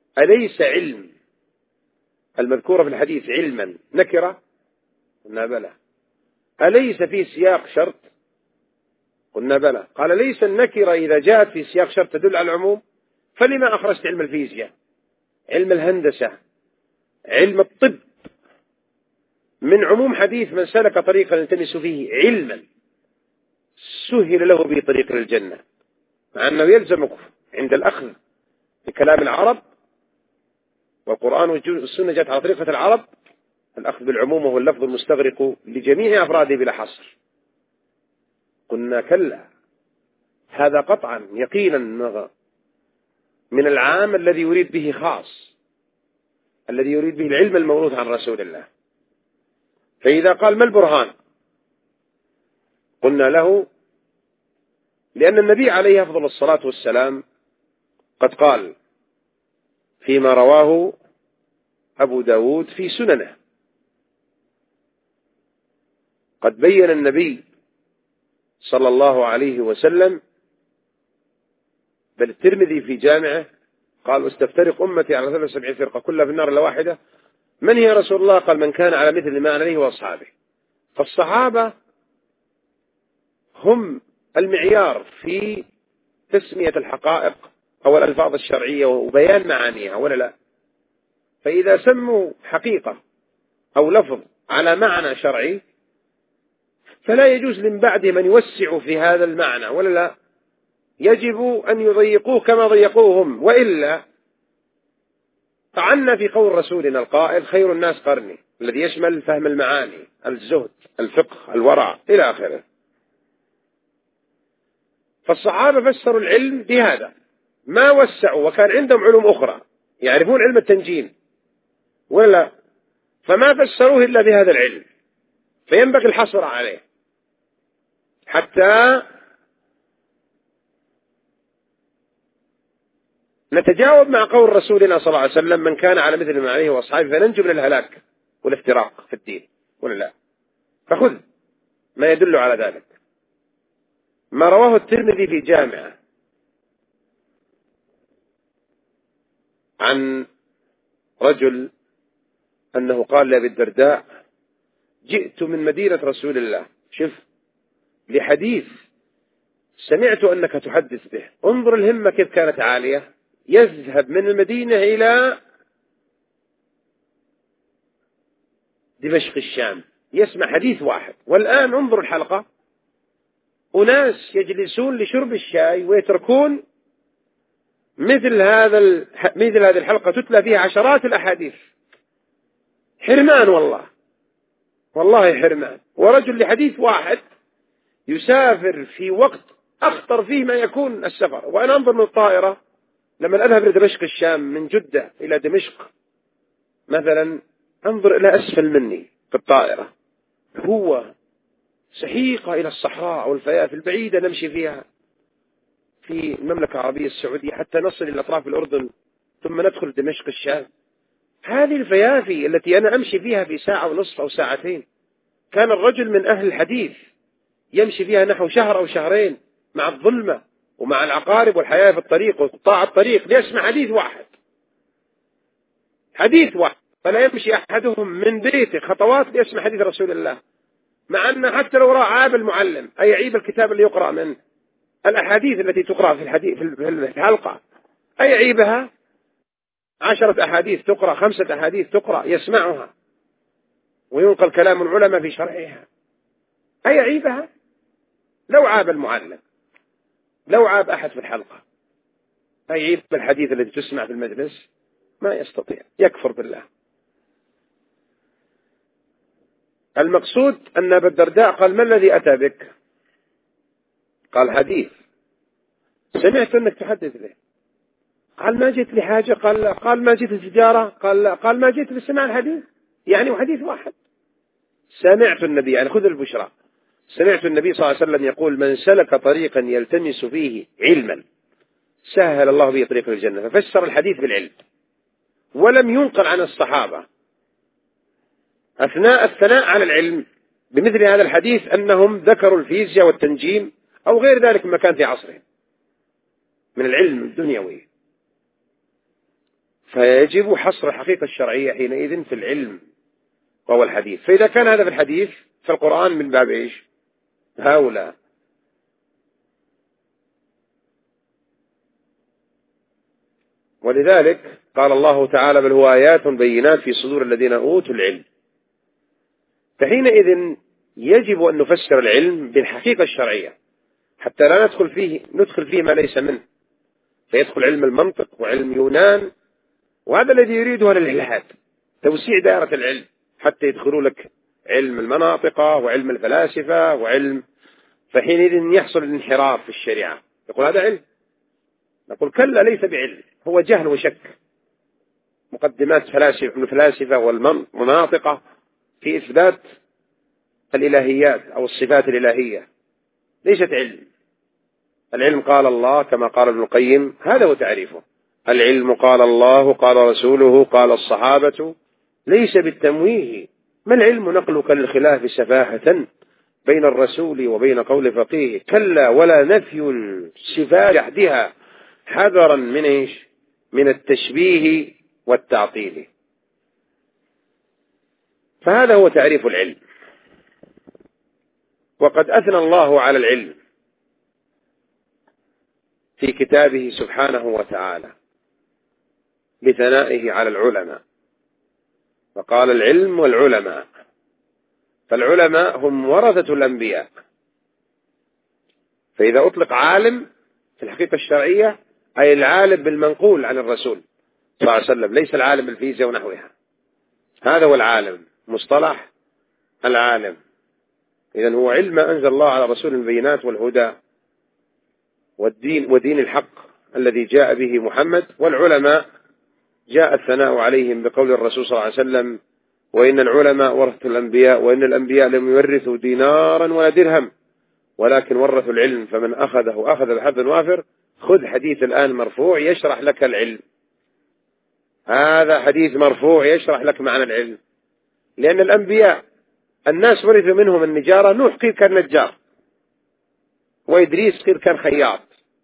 أليس علم المذكورة في الحديث علما نكرة؟ قلنا بلى. أليس في سياق شرط؟ قلنا بلى. قال ليس النكرة إذا جاءت في سياق شرط تدل على العموم، فلما أخرجت علم الفيزياء، علم الهندسة، علم الطب من عموم حديث من سلك طريقا يلتمس فيه علما سهل له به طريق للجنة، مع أنه يلزمك عند الأخذ بكلام العرب، والقرآن والسنة جاءت على طريقة العرب، الأخذ بالعموم وهو اللفظ المستغرق لجميع أفراده بلا حصر. قلنا كلا، هذا قطعا يقينا من العام الذي يريد به خاص، الذي يريد به العلم الموروث عن رسول الله. فإذا قال ما البرهان؟ قلنا له لأن النبي عليه أفضل الصلاة والسلام قد قال فيما رواه أبو داود في سننه، قد بين النبي صلى الله عليه وسلم، بل الترمذي في جامعه قال واستفترق أمتي على ثلاث وسبعين فرقة كلها في النار إلا واحدة، من هي رسول الله؟ قال من كان على مثل ما عليه وأصحابه. فالصحابة هم المعيار في تسمية الحقائق أو الألفاظ الشرعية وبيان معانيها، ولا لا؟ فإذا سموا حقيقة أو لفظ على معنى شرعي فلا يجوز من بعدهم أن يوسعوا في هذا المعنى، ولا لا؟ يجب أن يضيقوه كما ضيقوهم، وإلا طعنا في قول رسولنا القائل خير الناس قرني، الذي يشمل فهم المعاني، الزهد، الفقه، الورع إلى آخره. فالصحابة فسروا العلم بهذا، ما وسعوا، وكان عندهم علوم أخرى يعرفون علم التنجيم ولا، فما فسروه إلا بهذا العلم، فينبغي الحصر عليه حتى نتجاوب مع قول رسولنا صلى الله عليه وسلم من كان على مثل ما عليه وأصحابه فننجو من الهلاك والافتراق في الدين، ولا لا؟ فخذ ما يدل على ذلك. ما رواه الترمذي في جامعه عن رجل أنه قال لأبي الدرداء جئت من مدينة رسول الله، شوف، لحديث سمعت أنك تحدث به، انظر الهمة كيف كانت عالية، يذهب من المدينة إلى دمشق الشام يسمع حديث واحد. والآن انظر الحلقة، أناس يجلسون لشرب الشاي ويتركون مثل هذا مثل هذه الحلقة تتلى فيها عشرات الأحاديث. حرمان والله، والله حرمان. ورجل لحديث واحد يسافر في وقت أخطر فيه ما يكون السفر. وأنا أنظر من الطائرة لما أذهب لدمشق الشام من جدة إلى دمشق مثلا، أنظر إلى أسفل مني في الطائرة، هو سحيقة إلى الصحراء والفيافي البعيدة نمشي فيها في المملكة العربية السعودية حتى نصل إلى أطراف الأردن ثم ندخل دمشق الشام. هذه الفيافي التي أنا أمشي فيها في ساعة ونصف أو ساعتين، كان الرجل من أهل الحديث يمشي فيها نحو شهر أو شهرين مع الظلمة ومع العقارب والحياة في الطريق وقطاع الطريق ليسمع حديث واحد، حديث واحد. فلا يمشي أحدهم من بيته خطوات ليسمع حديث رسول الله، مع أن حتى لو رأى عاب المعلم أي عيب الكتاب اللي يقرأ منه، الأحاديث التي تقرأ في الحديث في الحلقة أي عيبها؟ عشرة أحاديث تقرأ، خمسة أحاديث تقرأ يسمعها وينقل كلام العلماء في شرعها، أي عيبها؟ لو عاب المعلم، لو عاب أحد في الحلقة، أي عيب الحديث الذي تسمع في المجلس؟ ما يستطيع، يكفر بالله. المقصود أن أبا الدرداء قال ما الذي أتى بك؟ قال حديث سمعت أنك تحدث به. قال ما جئت لحاجة؟ قال لا. قال ما جئت للتجارة؟ قال لا. قال ما جئت لسماع الحديث، يعني وحديث واحد. سمعت النبي، يعني خذ البشرى، سمعت النبي صلى الله عليه وسلم يقول من سلك طريقا يلتمس فيه علما سهل الله به طريق الجنة. ففسر الحديث بالعلم، ولم ينقل عن الصحابة أثناء الثناء على العلم بمثل هذا الحديث أنهم ذكروا الفيزياء والتنجيم أو غير ذلك مما كان في عصرهم من العلم الدنيوي. فيجب حصر الحقيقة الشرعية حينئذ في العلم وهو الحديث. فإذا كان هذا في الحديث فالقرآن من باب إيش؟ هؤلاء. ولذلك قال الله تعالى بل هو آيات بينات في صدور الذين أوتوا العلم. فحينئذ يجب أن نفسر العلم بالحقيقة الشرعية حتى لا ندخل فيه ندخل فيه ما ليس منه، فيدخل علم المنطق وعلم يونان، وهذا الذي يريده الإلحاد، توسيع دائرة العلم حتى يدخلوا لك علم المناطق وعلم الفلاسفة وعلم، فحينئذ يحصل الانحراف في الشريعة. يقول هذا علم، نقول كلا ليس بعلم، هو جهل وشك. مقدمات فلاسفة من الفلاسفة والمناطق في إثبات الإلهيات أو الصفات الإلهية ليست علم. العلم قال الله كما قال ابن القيم، هذا هو تعريفه. العلم قال الله قال رسوله قال الصحابة، ليس بالتمويه. ما العلم نقلك للخلاف سفاهة بين الرسول وبين قول فقيه، كلا ولا نفي الصفات جحدها حذرا من إيش؟ من التشبيه والتعطيل. فهذا هو تعريف العلم. وقد أثنى الله على العلم في كتابه سبحانه وتعالى بثنائه على العلماء، فقال العلم والعلماء، فالعلماء هم ورثة الأنبياء. فإذا أطلق عالم في الحقيقة الشرعية أي العالم بالمنقول عن الرسول صلى الله عليه وسلم، ليس العالم بالفيزياء ونحوها. هذا هو العالم، مصطلح العالم. إذن هو علم أنزل الله على رسول البينات والهدى والدين ودين الحق الذي جاء به محمد. والعلماء جاء الثناء عليهم بقول الرسول صلى الله عليه وسلم وإن العلماء ورثة الأنبياء وإن الأنبياء لم يورثوا دينارا ولا درهم ولكن ورثوا العلم فمن أخذه أخذ بحظ وافر. خذ حديث الآن مرفوع يشرح لك العلم، هذا حديث مرفوع يشرح لك معنى العلم. لأن الأنبياء الناس ورثوا منهم النجارة، نوح قيل كان نجار، وإدريس قيل كان خياط،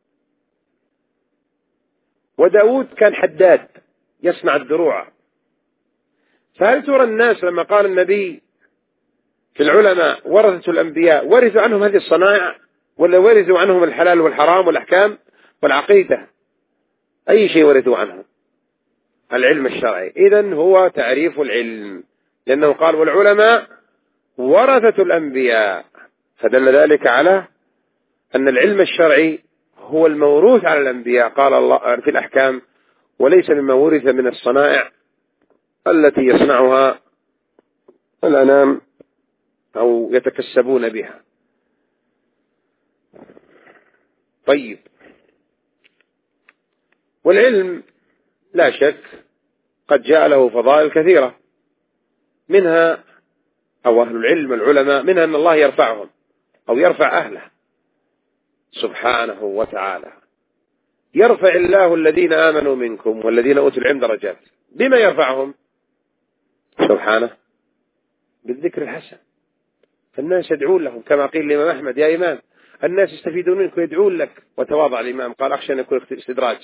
وداود كان حداد يصنع الدروع. فهل ترى الناس لما قال النبي في العلماء ورثة الأنبياء ورثوا عنهم هذه الصنائع ولا ورثوا عنهم الحلال والحرام والأحكام والعقيدة؟ أي شيء ورثوا عنه؟ العلم الشرعي. إذن هو تعريف العلم، لأنه قال والعلماء ورثة الأنبياء، فدل ذلك على أن العلم الشرعي هو الموروث على الأنبياء. قال الله في الأحكام وليس مما ورث من الصنائع التي يصنعها الأنام أو يتكسبون بها. طيب، والعلم لا شك قد جاء له فضائل كثيرة، منها أو أهل العلم العلماء منها أن الله يرفعهم أو يرفع أهله سبحانه وتعالى. يرفع الله الذين آمنوا منكم والذين أوتوا العلم درجات. بما يرفعهم سبحانه؟ بالذكر الحسن. فالناس يدعون لهم كما قيل لإمام أحمد يا إمام الناس يستفيدون منك ويدعون لك، وتواضع الإمام قال أخشى أن يكون استدراج،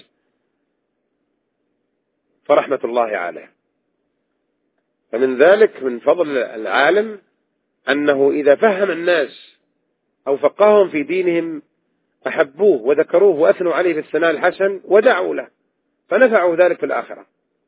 فرحمة الله عليه. فمن ذلك من فضل العالم أنه إذا فهم الناس أو فقههم في دينهم أحبوه وذكروه وأثنوا عليه بالثناء الحسن ودعوا له، فنفعوا ذلك في الآخرة.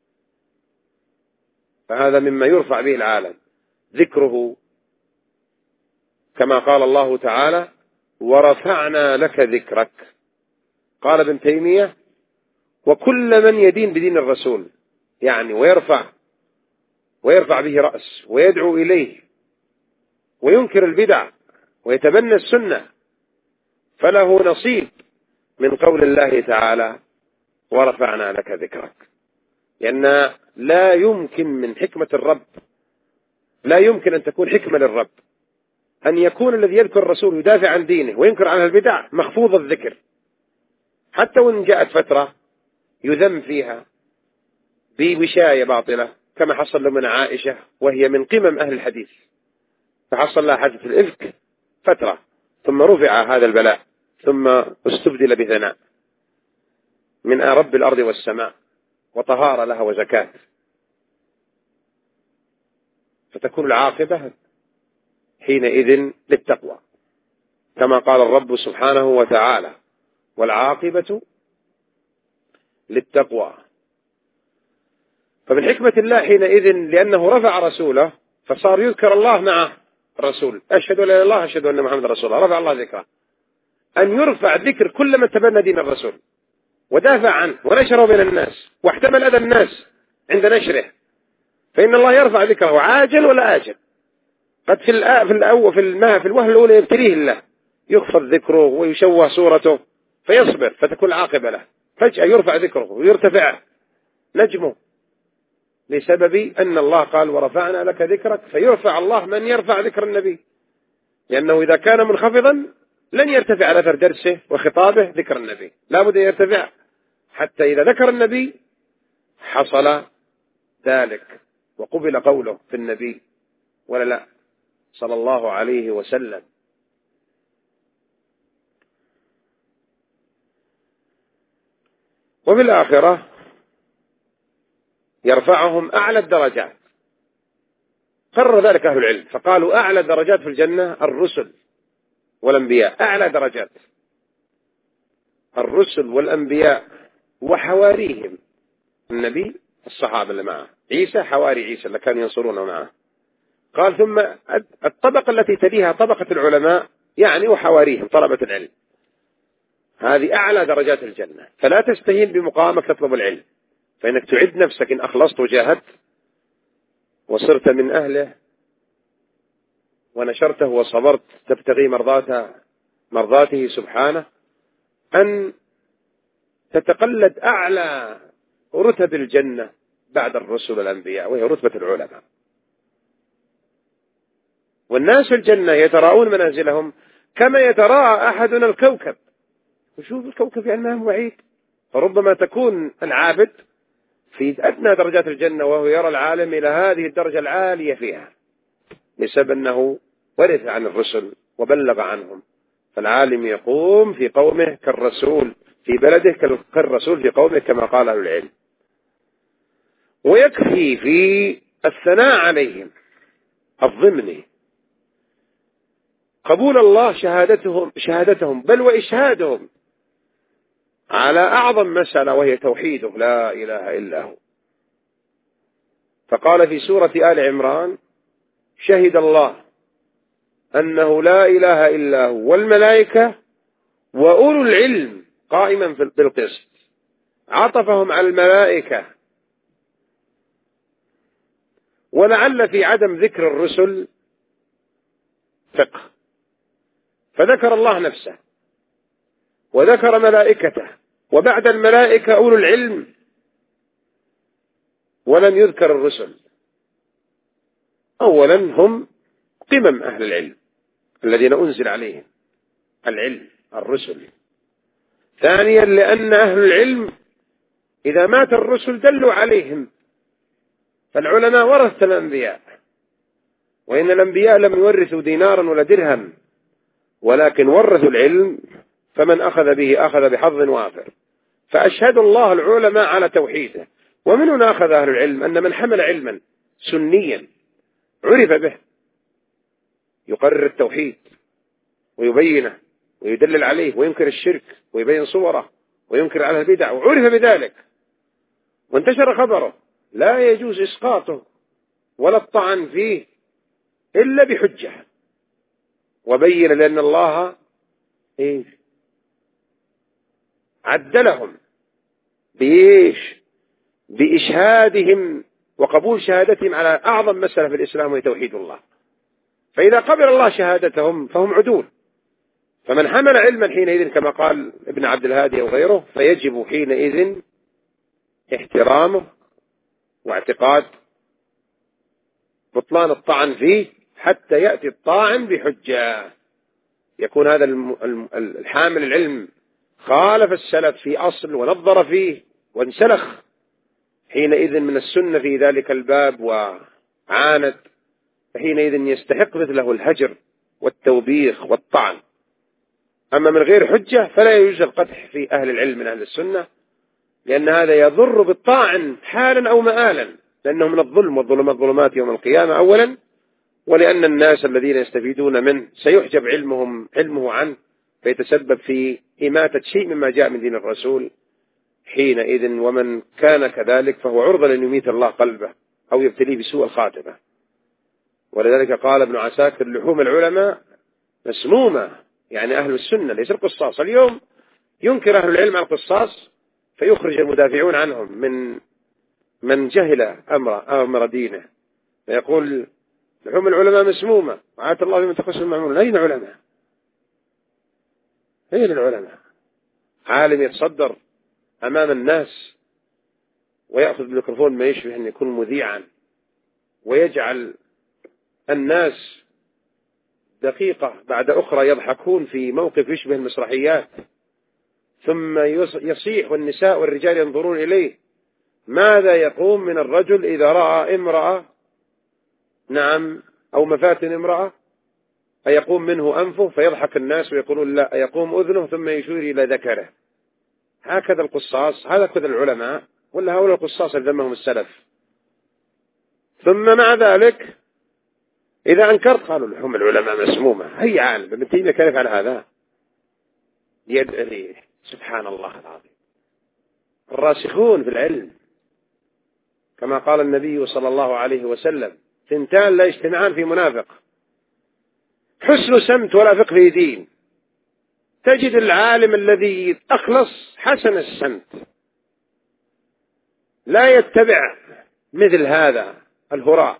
فهذا مما يرفع به العالم ذكره، كما قال الله تعالى ورفعنا لك ذكرك. قال ابن تيمية وكل من يدين بدين الرسول يعني ويرفع ويرفع به رأس ويدعو إليه وينكر البدع ويتبنى السنة فله نصيب من قول الله تعالى ورفعنا لك ذكرك. لأن لا يمكن من حكمة الرب، لا يمكن أن تكون حكمة للرب أن يكون الذي يذكر الرسول يدافع عن دينه وينكر عنها البدع مخفوض الذكر، حتى وإن جاءت فترة يذم فيها بوشاية باطلة كما حصل لمن عائشة وهي من قمم أهل الحديث، فحصل لها حادثة الإفك فترة ثم رفع هذا البلاء ثم استبدل بثناء من رب الأرض والسماء وطهارة لها وزكاة، فتكون العاقبة حينئذ للتقوى، كما قال الرب سبحانه وتعالى: والعاقبة للتقوى. فمن حكمة الله حينئذ لأنه رفع رسوله فصار يذكر الله مع الرسول، أشهد أن لا إله إلا الله أشهد أن محمد رسول الله، رفع الله ذكره، أن يرفع ذكر كل من تبنى دين الرسول ودافع عنه ونشره بين الناس واحتمل أذى الناس عند نشره، فإن الله يرفع ذكره عاجل ولا آجل. قد في الأ... في الأول في الماء في الوهلة الأولى يبتليه الله، يخفض ذكره ويشوه صورته فيصبر فتكون العاقبة له، فجأة يرفع ذكره ويرتفع نجمه بسبب أن الله قال: ورفعنا لك ذكرك، فيرفع الله من يرفع ذكر النبي، لأنه إذا كان منخفضا لن يرتفع على أثر درسه وخطابه ذكر النبي، لا بد أن يرتفع حتى إذا ذكر النبي حصل ذلك وقبل قوله في النبي ولا لا صلى الله عليه وسلم. وفي الآخرة يرفعهم أعلى الدرجات، قرر ذلك أهل العلم فقالوا: أعلى درجات في الجنة الرسل والأنبياء، أعلى درجات الرسل والأنبياء وحواريهم، النبي الصحابة اللي معه، عيسى حواري عيسى اللي كانوا ينصرونه معه. قال: ثم الطبقة التي تليها طبقة العلماء يعني وحواريهم طلبة العلم، هذه أعلى درجات الجنة. فلا تستهين بمقامك تطلب العلم، فإنك تعد نفسك إن أخلصت وجاهدت وصرت من أهله ونشرته وصبرت تبتغي مرضاته مرضاته سبحانه، أن تتقلد أعلى رتب الجنة بعد الرسل والأنبياء، وهي رتبة العلماء. والناس في الجنة يتراءون منازلهم كما يتراءى أحدنا الكوكب، وشوف الكوكب يعني ما هو بعيد، فربما تكون العابد في أدنى درجات الجنة وهو يرى العالم إلى هذه الدرجة العالية فيها، بسبب أنه ورث عن الرسل وبلغ عنهم. فالعالم يقوم في قومه كالرسول في بلده كالرسول في قومه كما قال أهل العلم. ويكفي في الثناء عليهم الضمني قبول الله شهادتهم شهادتهم بل وإشهادهم على أعظم مسألة وهي توحيده لا إله إلا هو. فقال في سورة آل عمران: شهد الله أنه لا إله إلا هو والملائكة وأولو العلم قائما بالقسط. عطفهم على الملائكة، ولعل في عدم ذكر الرسل فقه، فذكر الله نفسه وذكر ملائكته، وبعد الملائكة أولو العلم، ولم يذكر الرسل. أولا هم قمم أهل العلم الذين أنزل عليهم العلم الرسل. ثانيا لأن أهل العلم إذا مات الرسل دلوا عليهم، فالعلماء ورثة الأنبياء، وإن الأنبياء لم يورثوا دينارا ولا درهم، ولكن ورثوا العلم، فمن أخذ به أخذ بحظ وافر. فأشهد الله العلماء على توحيده. ومن هنا أخذ أهل العلم أن من حمل علما سنيا عرف به يقرر التوحيد ويبينه ويدلل عليه وينكر الشرك ويبين صوره وينكر على البدع، وعرف بذلك وانتشر خبره، لا يجوز إسقاطه ولا الطعن فيه إلا بحجة وبين، لأن الله إيه عدلهم بإيش بإشهادهم وقبول شهادتهم على أعظم مسألة في الإسلام وهي توحيد الله. فإذا قبل الله شهادتهم فهم عدول. فمن حمل علما حينئذ كما قال ابن عبد الهادي أو غيره فيجب حينئذ احترامه واعتقاد بطلان الطعن فيه حتى يأتي الطاعن بحجة. يكون هذا الحامل العلم خالف السلف في أصل ونظر فيه وانسلخ حينئذ من السنة في ذلك الباب وعاند، فحينئذ يستحق مثله الهجر والتوبيخ والطعن. أما من غير حجة فلا يوجد القدح في أهل العلم من أهل السنة، لأن هذا يضر بالطاعن حالا أو مآلا، لأنه من الظلم والظلمات ظلمات يوم القيامة أولا، ولأن الناس الذين يستفيدون منه سيحجب علمهم علمه عنه فيتسبب في إماتة شيء مما جاء من دين الرسول حينئذ، ومن كان كذلك فهو عرضة لأن يميت الله قلبه أو يبتليه بسوء الخاتمة. ولذلك قال ابن عساكر: لحوم العلماء مسمومة، يعني أهل السنة ليس القصاص. اليوم ينكر أهل العلم على القصاص فيخرج المدافعون عنهم من من جهل أمر, أمر دينه، فيقول لحوم العلماء مسمومة وعات الله بمن تخص المعمول. أين علماء؟ أين العلماء؟ عالم يتصدر أمام الناس ويأخذ الميكروفون ما يشبه أن يكون مذيعا ويجعل الناس دقيقة بعد أخرى يضحكون في موقف يشبه المسرحيات، ثم يصيح والنساء والرجال ينظرون إليه. ماذا يقوم من الرجل إذا رأى امرأة نعم أو مفاتن امرأة؟ أيقوم منه أنفه فيضحك الناس ويقولون لا، يقوم أذنه ثم يشير إلى ذكره. هكذا القصاص، هذا كذا العلماء، ولا هؤلاء القصاص ذمهم السلف. ثم مع ذلك إذا أنكرت قالوا لحوم العلماء مسمومة. هي عالم ابن تيمية كيف على هذا؟ يدعي سبحان الله العظيم. الراسخون في العلم كما قال النبي صلى الله عليه وسلم: ثنتان لا يجتمعان في منافق: حسن سمت ولا فقه في دين. تجد العالم الذي أخلص حسن السمت لا يتبع مثل هذا الهراء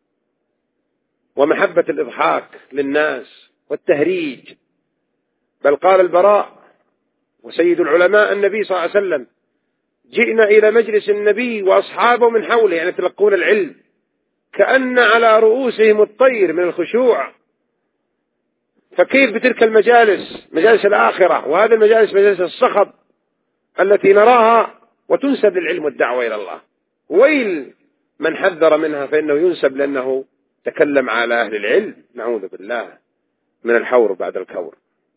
ومحبة الإضحاك للناس والتهريج. بل قال البراء وسيد العلماء النبي صلى الله عليه وسلم: جئنا إلى مجلس النبي وأصحابه من حوله، يعني يتلقون العلم كأن على رؤوسهم الطير من الخشوع. فكيف بتلك المجالس مجالس الآخرة، وهذا المجالس مجالس الصخب التي نراها وتنسب للعلم والدعوة إلى الله؟ ويل من حذر منها فإنه ينسب لأنه تكلم على أهل العلم. نعوذ بالله من الحور بعد الكور.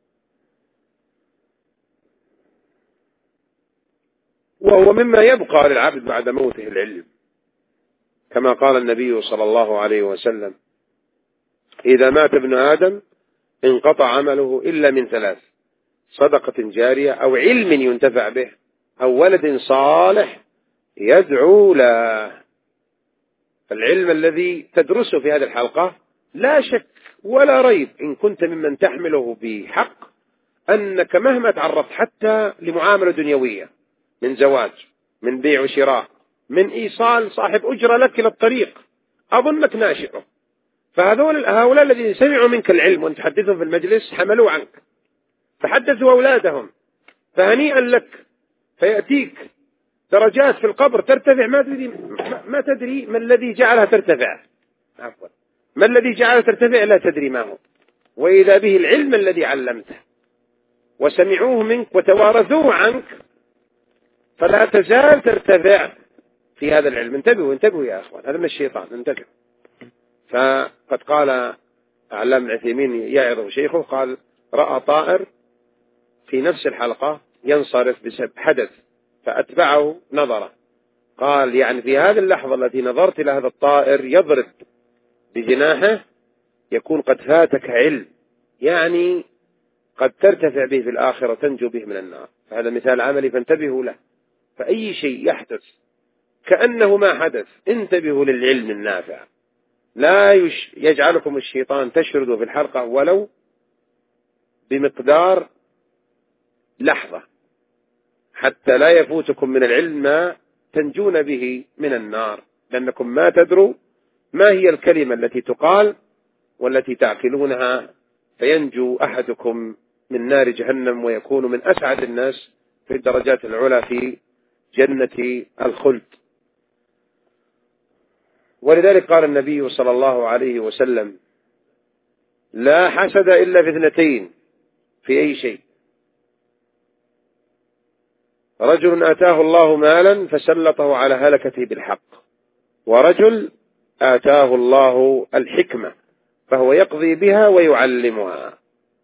وهو مما يبقى للعبد بعد موته العلم، كما قال النبي صلى الله عليه وسلم: إذا مات ابن آدم انقطع عمله إلا من ثلاث: صدقة جارية أو علم ينتفع به أو ولد صالح يدعو له. العلم الذي تدرسه في هذه الحلقة لا شك ولا ريب إن كنت ممن تحمله بحق أنك مهما تعرضت حتى لمعاملة دنيوية من زواج من بيع وشراء من إيصال صاحب أجرة لك إلى الطريق أظنك ناشئه، فهذول هؤلاء الذين سمعوا منك العلم وانت تحدثهم في المجلس حملوا عنك فحدثوا أولادهم، فهنيئا لك. فيأتيك درجات في القبر ترتفع ما تدري ما تدري ما الذي جعلها ترتفع، عفوا ما الذي جعلها ترتفع لا تدري ما هو، وإذا به العلم الذي علمته وسمعوه منك وتوارثوه عنك، فلا تزال ترتفع في هذا العلم. انتبهوا انتبهوا يا أخوان، هذا من الشيطان، انتبهوا. فقد قال علام العثيمين يعظه شيخه، قال: رأى طائر في نفس الحلقة ينصرف بسبب حدث فأتبعه نظره. قال يعني في هذه اللحظة التي نظرت إلى هذا الطائر يضرب بجناحه يكون قد فاتك علم، يعني قد ترتفع به في الآخرة تنجو به من النار. فهذا مثال عملي فانتبهوا له. فأي شيء يحدث كأنه ما حدث انتبهوا للعلم النافع، لا يجعلكم الشيطان تشردوا في الحلقة ولو بمقدار لحظة، حتى لا يفوتكم من العلم ما تنجون به من النار، لأنكم ما تدروا ما هي الكلمة التي تقال والتي تعقلونها فينجو أحدكم من نار جهنم ويكون من أسعد الناس في الدرجات العلى في جنة الخلد. ولذلك قال النبي صلى الله عليه وسلم: لا حسد إلا في اثنتين، في أي شيء: رجل آتاه الله مالا فسلطه على هلكته بالحق، ورجل آتاه الله الحكمة فهو يقضي بها ويعلمها.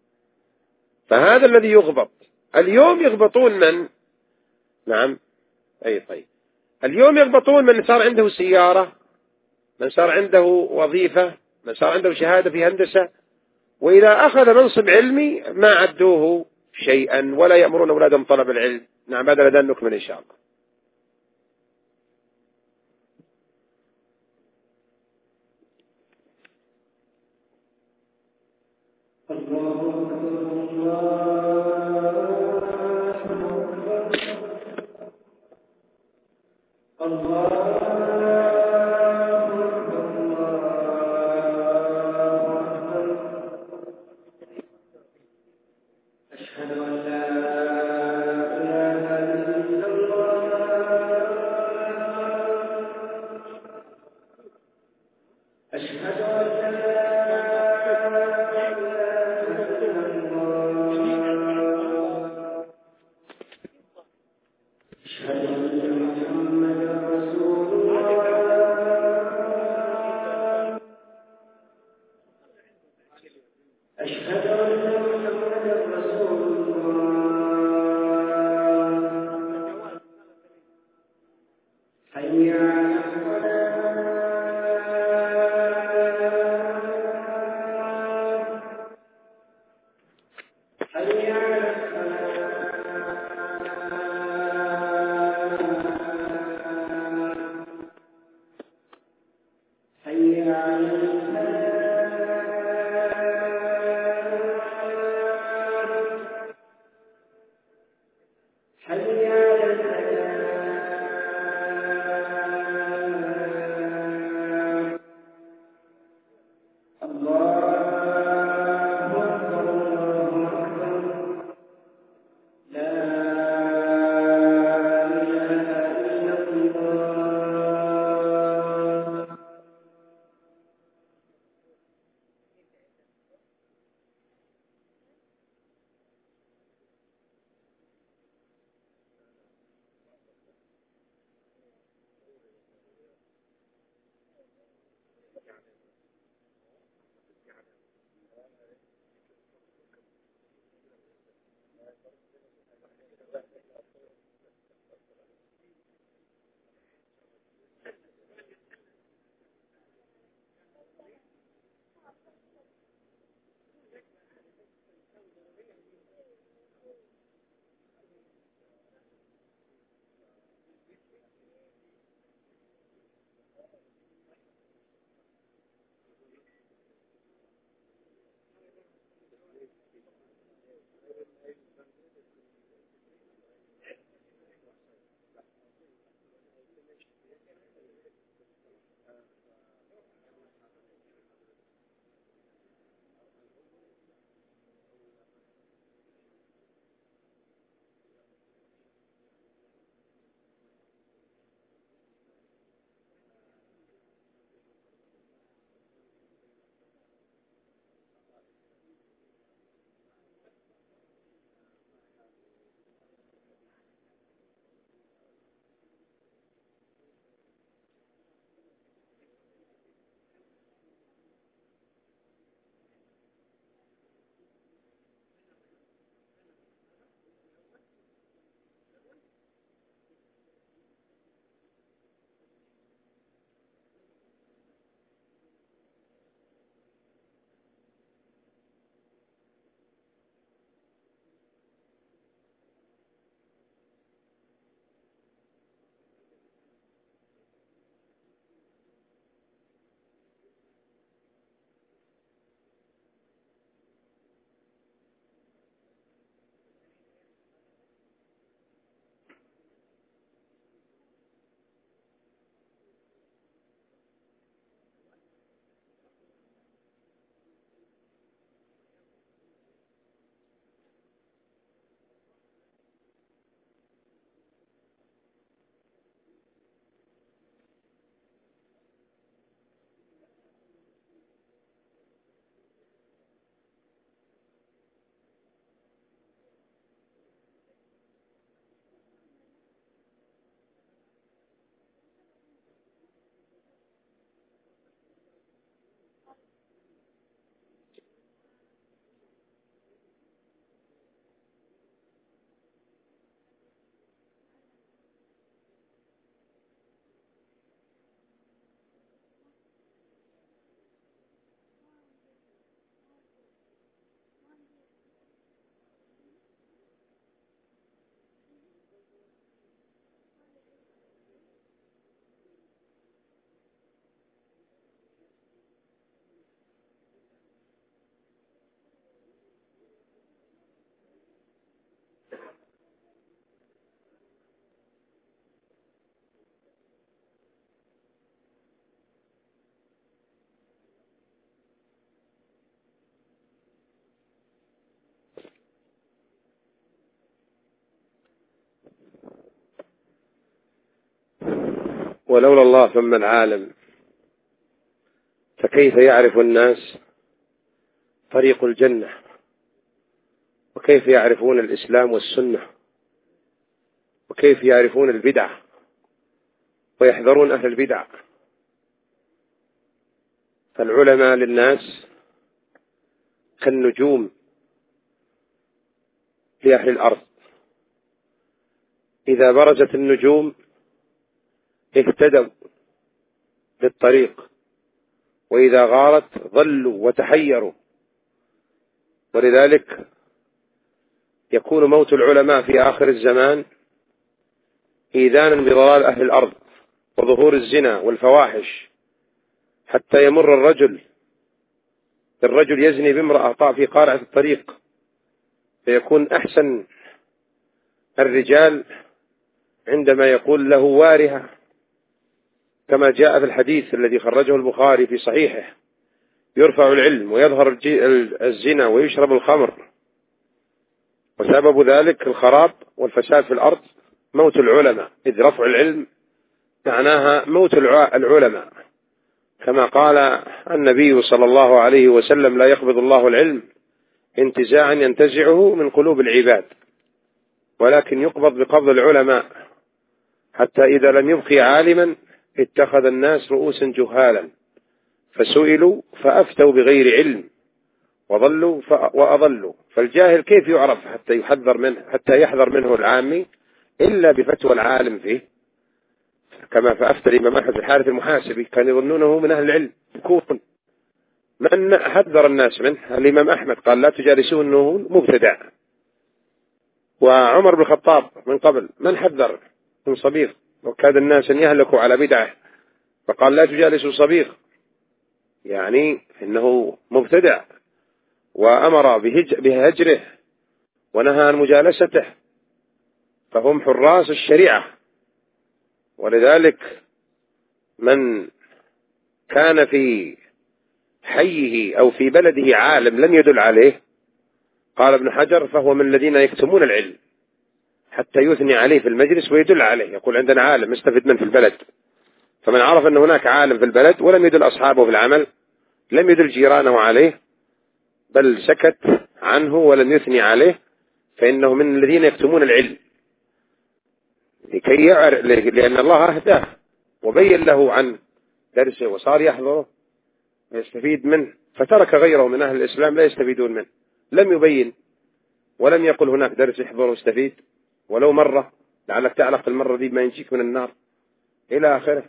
فهذا الذي يغبط اليوم، يغبطون من؟ نعم أي طيب. اليوم يقبطون من صار عنده سيارة، من صار عنده وظيفة، من صار عنده شهادة في هندسة، وإذا أخذ منصب علمي ما عدوه شيئا ولا يأمرون أولادهم طلب العلم. نعم، هذا لدى نكمل إن شاء الله. ولولا الله ثم العالم، فكيف يعرف الناس طريق الجنة؟ وكيف يعرفون الإسلام والسنة؟ وكيف يعرفون البدع ويحذرون أهل البدع؟ فالعلماء للناس كالنجوم لأهل الأرض، إذا برزت النجوم اهتدوا للطريق، وإذا غارت ضلوا وتحيروا. ولذلك يكون موت العلماء في آخر الزمان إيذانا بضلال أهل الأرض وظهور الزنا والفواحش، حتى يمر الرجل الرجل يزني بامرأة في قارعة الطريق، فيكون أحسن الرجال عندما يقول له وارها، كما جاء في الحديث الذي خرجه البخاري في صحيحه: يرفع العلم ويظهر الزنا ويشرب الخمر، وسبب ذلك الخراب والفساد في الأرض موت العلماء، إذ رفع العلم معناها موت العلماء، كما قال النبي صلى الله عليه وسلم: لا يقبض الله العلم انتزاعا ينتزعه من قلوب العباد، ولكن يقبض بقبض العلماء، حتى إذا لم يبقي عالما اتخذ الناس رؤوسا جهالا فسئلوا فأفتوا بغير علم وضلوا وأضلوا. فالجاهل كيف يعرف حتى يحذر منه حتى يحذر منه العامي إلا بفتوى العالم فيه، كما فأفتى الإمام أحمد الحارث المحاسبي كان يظنونه من أهل العلم كون من حذر الناس منه. الإمام أحمد قال: لا تجالسوه إنه مبتدع. وعمر بن الخطاب من قبل من حذر من صبيغ، وكاد الناس أن يهلكوا على بدعه، فقال: لا تجالسوا صبيغ، يعني إنه مبتدع، وأمر بهجره ونهى عن مجالسته، فهم حراس الشريعة. ولذلك من كان في حيه أو في بلده عالم لم يدل عليه، قال ابن حجر: فهو من الذين يكتمون العلم حتى يثني عليه في المجلس ويدل عليه، يقول: عندنا عالم استفد منه في البلد. فمن عرف أن هناك عالم في البلد ولم يدل أصحابه في العمل، لم يدل جيرانه عليه، بل سكت عنه ولم يثني عليه، فإنه من الذين يكتمون العلم، لكي يعرف، لأن الله أهداه وبين له عن درسه وصار يحضره ويستفيد منه، فترك غيره من أهل الإسلام لا يستفيدون منه. لم يبين ولم يقل هناك درس يحضر واستفيد ولو مرة، لعلك تعلق المرة دي ما ينجيك من النار إلى آخره.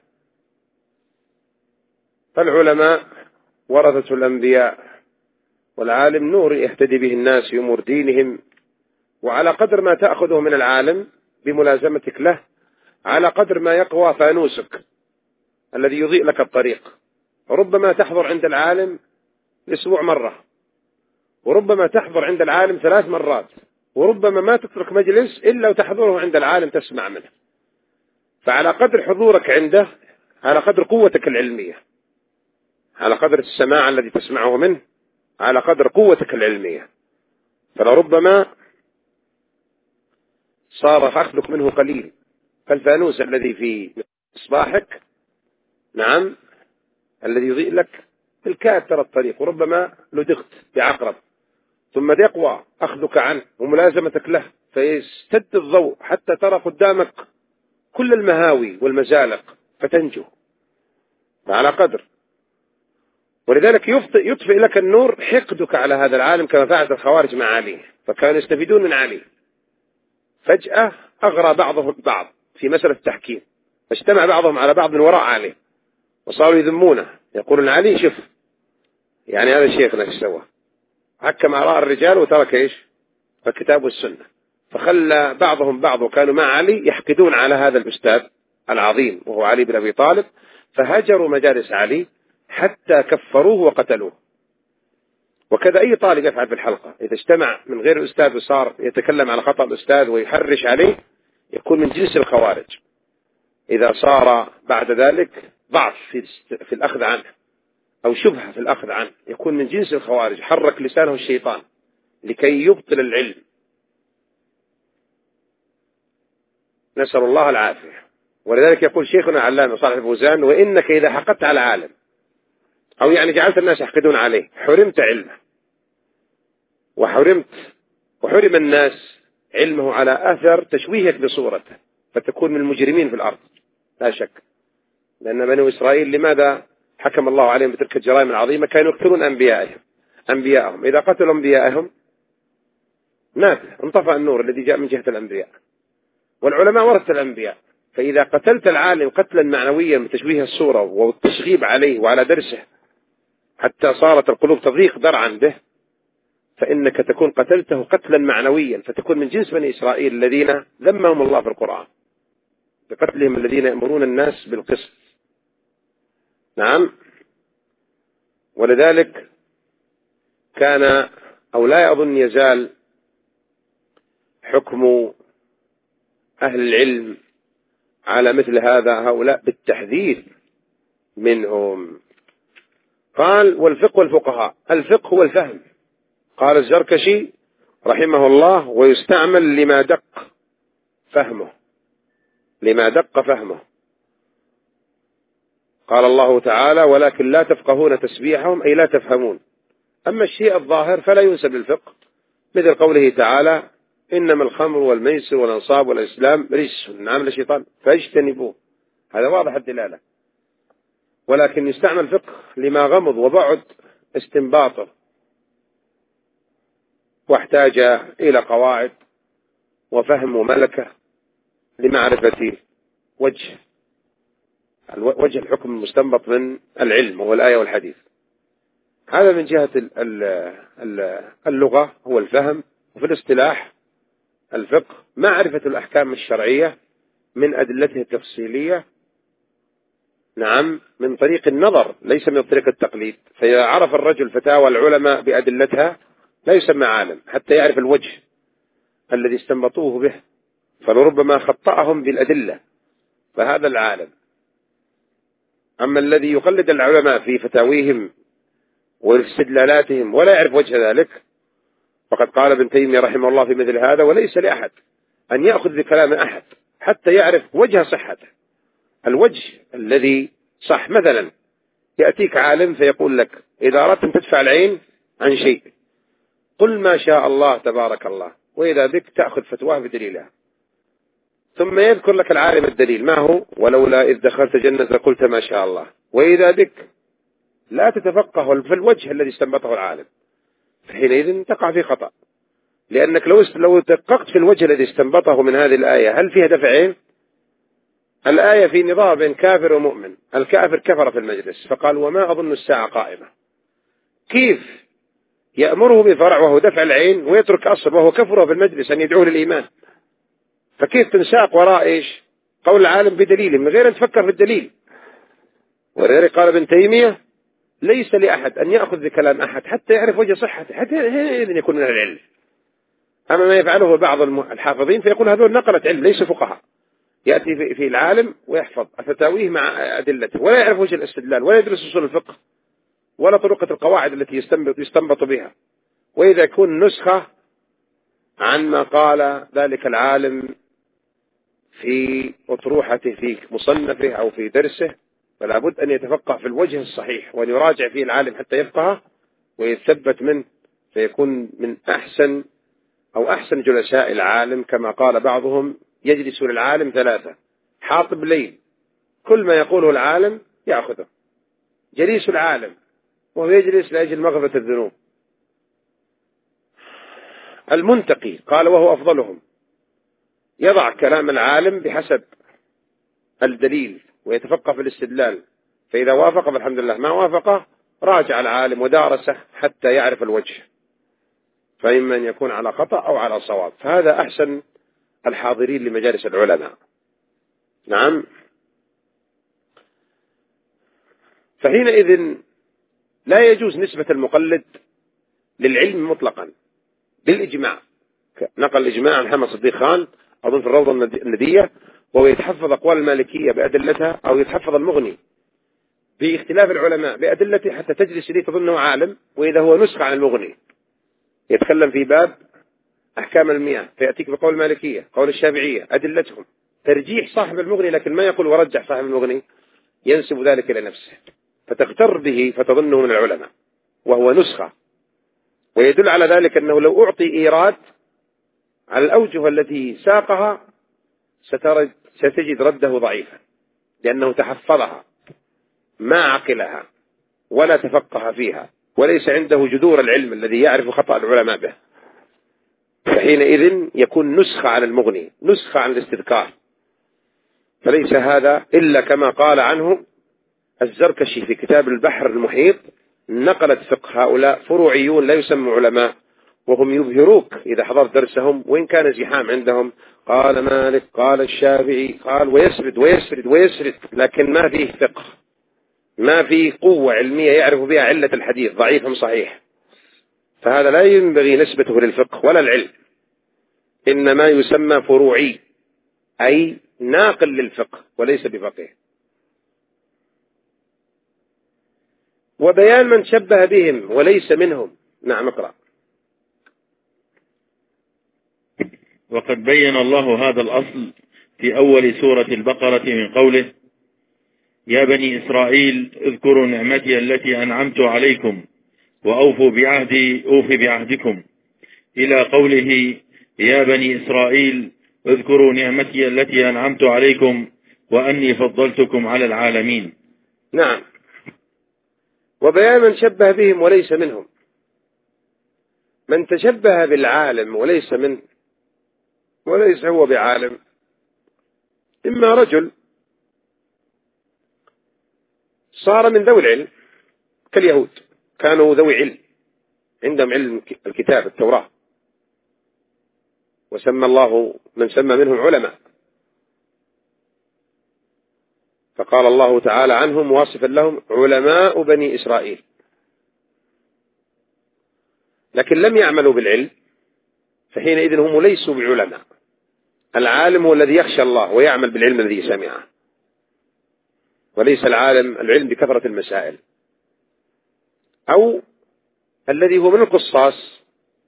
فالعلماء ورثة الأنبياء، والعالم نور يهتدي به الناس في أمور دينهم، وعلى قدر ما تأخذه من العالم بملازمتك له على قدر ما يقوى فانوسك الذي يضيء لك الطريق. ربما تحضر عند العالم الأسبوع مرة، وربما تحضر عند العالم ثلاث مرات، وربما ما تترك مجلس إلا وتحضره عند العالم تسمع منه. فعلى قدر حضورك عنده على قدر قوتك العلمية، على قدر السماع الذي تسمعه منه على قدر قوتك العلمية. فلربما صار أخذك منه قليل، فالفانوس الذي في إصباحك نعم الذي يضيء لك بالكاد ترى الطريق، وربما لدغت بعقرب، ثم يقوى أخذك عنه وملازمتك له فيستد الضوء حتى ترى قدامك كل المهاوي والمزالق فتنجو. فعلى قدر. ولذلك يطفئ لك النور حقدك على هذا العالم، كما فعلت الخوارج مع علي، فكانوا يستفيدون من علي. فجأة أغرى بعضهم بعض في مسألة التحكيم، فاجتمع بعضهم على بعض من وراء علي وصاروا يذمونه، يقولون: علي شوف يعني هذا شيخنا ايش سوى، حكم آراء الرجال وترك ايش الكتاب والسنة. فخلى بعضهم بعض وكانوا مع علي يحقدون على هذا الأستاذ العظيم وهو علي بن أبي طالب، فهجروا مجالس علي حتى كفروه وقتلوه. وكذا أي طالب يفعل في الحلقة، إذا اجتمع من غير الأستاذ وصار يتكلم على خطأ الأستاذ ويحرش عليه يكون من جنس الخوارج، إذا صار بعد ذلك ضعف في الأخذ عنه أو شبهة في الأخذ عنه يكون من جنس الخوارج، حرك لسانه الشيطان لكي يبطل العلم. نسأل الله العافية. ولذلك يقول شيخنا علامة صالح الفوزان: وإنك إذا حقدت على عالم، أو يعني جعلت الناس يحقدون عليه، حرمت علمه، وحرمت وحرم الناس علمه على أثر تشويهك بصورته، فتكون من المجرمين في الأرض لا شك. لأن بني إسرائيل لماذا حكم الله عليهم بتلك الجرائم العظيمة؟ كانوا يقتلون أنبيائهم أنبيائهم إذا قتلوا أنبيائهم مات، انطفأ النور الذي جاء من جهة الأنبياء، والعلماء ورثة الأنبياء. فإذا قتلت العالم قتلا معنويا بتشويه الصورة والتشغيب عليه وعلى درسه حتى صارت القلوب تضيق درعا به، فإنك تكون قتلته قتلا معنويا، فتكون من جنس بني إسرائيل الذين ذمهم الله في القرآن بقتلهم الذين يأمرون الناس بالقسط. نعم. ولذلك كان أو لا يظن يزال حكم أهل العلم على مثل هذا هؤلاء بالتحذير منهم. قال: والفقه والفقهاء. الفقه هو الفهم. قال الزركشي رحمه الله: ويستعمل لما دق فهمه لما دق فهمه. قال الله تعالى: ولكن لا تفقهون تسبيحهم، أي لا تفهمون. أما الشيء الظاهر فلا ينسب للفقه، مثل قوله تعالى: إنما الخمر والميسر والأنصاب والأزلام رجس من عمل الشيطان فاجتنبوه. هذا واضح الدلالة. ولكن يستعمل فقه لما غمض وبعد استنباطه واحتاج إلى قواعد وفهم وملكة لمعرفة وجه وجه الحكم المستنبط من العلم والآية والحديث. هذا من جهة اللغة هو الفهم. وفي الاصطلاح الفقه معرفة الأحكام الشرعية من أدلتها التفصيلية، نعم، من طريق النظر ليس من طريق التقليد. فإذا عرف الرجل فتاوى العلماء بأدلتها لا يسمى عالم حتى يعرف الوجه الذي استنبطوه به، فلربما خطأهم بالأدلة، فهذا العالم. أما الذي يقلد العلماء في فتاويهم واستدلالاتهم ولا يعرف وجه ذلك، فقد قال ابن تيمية رحمه الله في مثل هذا: وليس لأحد أن يأخذ بكلام أحد حتى يعرف وجه صحته، الوجه الذي صح. مثلا يأتيك عالم فيقول لك: إذا أردت أن تدفع العين عن شيء قل ما شاء الله تبارك الله، وإذا بك تأخذ فتواه بدليلها. ثم يذكر لك العالم الدليل ما هو: ولولا إذ دخلت جنة قلت ما شاء الله. وإذا بك لا تتفقه في الوجه الذي استنبطه العالم، فحينئذ تقع في خطأ، لأنك لو لو دققت في الوجه الذي استنبطه من هذه الآية هل فيها دفع عين؟ الآية في نظام بين كافر ومؤمن. الكافر كفر في المجلس فقال: وما أظن الساعة قائمة. كيف يأمره بفرع وهو دفع العين ويترك أصل وهو كفره في المجلس أن يدعوه للإيمان؟ فكيف تنساق وراء إيش؟ قول العالم بدليل من غير أن تفكر في الدليل. ولذلك قال ابن تيمية: ليس لأحد أن يأخذ بكلام أحد حتى يعرف وجه صحته، حتى إذن يكون من العلم. أما ما يفعله بعض الحافظين فيقول هذول نقلة علم ليس فقهاء، يأتي في العالم ويحفظ فتاويه مع أدلته ولا يعرف وجه الاستدلال ولا يدرس أصول الفقه ولا طرقة القواعد التي يستنبط, يستنبط بها. وإذا يكون نسخة عن ما قال ذلك العالم في أطروحته في مصنفه أو في درسه، فلا بد أن يتفقه في الوجه الصحيح وأن يراجع فيه العالم حتى يفقه ويثبت منه، فيكون من أحسن أو أحسن جلساء العالم. كما قال بعضهم: يجلس للعالم ثلاثة: حاطب ليل كل ما يقوله العالم يأخذه، جليس العالم وهو يجلس لأجل مغفرة الذنوب، المنتقي قال وهو أفضلهم، يضع كلام العالم بحسب الدليل ويتفقه في الاستدلال، فإذا وافق فالحمد لله، ما وافق راجع العالم ودارسه حتى يعرف الوجه، فإما أن يكون على خطأ أو على صواب. فهذا أحسن الحاضرين لمجالس العلماء. نعم. فحينئذ لا يجوز نسبة المقلد للعلم مطلقا بالإجماع. نقل الإجماع عن محمد صديق خان أظن في الروضة الندية، وهو يتحفظ أقوال المالكية بأدلتها أو يتحفظ المغني باختلاف العلماء بأدلته حتى تجلس لي تظنه عالم، وإذا هو نسخة عن المغني يتكلم في باب أحكام المياه فيأتيك بقول المالكية قول الشافعية أدلتهم ترجيح صاحب المغني لكن ما يقول ورجح صاحب المغني، ينسب ذلك إلى نفسه فتغتر به فتظنه من العلماء وهو نسخة. ويدل على ذلك أنه لو أعطي إيراد على الأوجه التي ساقها ستجد رده ضعيفا، لأنه تحفظها ما عقلها ولا تفقه فيها وليس عنده جذور العلم الذي يعرف خطأ العلماء به، فحينئذ يكون نسخة عن المغني، نسخة عن الاستذكار. فليس هذا إلا كما قال عنه الزركشي في كتاب البحر المحيط، نقلت فقه هؤلاء فروعيون لا يسمى علماء، وهم يظهروك إذا حضرت درسهم وإن كان زحام عندهم، قال مالك قال الشافعي قال ويسرد ويسرد ويسرد، لكن ما فيه فقه، ما فيه قوة علمية يعرف بها علة الحديث ضعيف أم صحيح. فهذا لا ينبغي نسبته للفقه ولا العلم، إنما يسمى فروعي أي ناقل للفقه وليس بفقيه. وبيان من شبه بهم وليس منهم. نعم اقرأ. وقد بين الله هذا الأصل في أول سورة البقرة من قوله يا بني إسرائيل اذكروا نعمتي التي أنعمت عليكم وأوفوا بعهدي أوف بعهدكم، إلى قوله يا بني إسرائيل اذكروا نعمتي التي أنعمت عليكم وأني فضلتكم على العالمين. نعم. وبيان من شبه بهم وليس منهم. من تشبه بالعالم وليس منه وليس هو بعالم، إما رجل صار من ذوي العلم كاليهود، كانوا ذوي علم عندهم علم الكتاب التوراة، وسمى الله من سمى منهم علماء، فقال الله تعالى عنهم واصفا لهم علماء بني إسرائيل، لكن لم يعملوا بالعلم، فحينئذ هم ليسوا بعلماء. العالم هو الذي يخشى الله ويعمل بالعلم الذي سمعه، وليس العالم العلم بكثرة المسائل، أو الذي هو من القصاص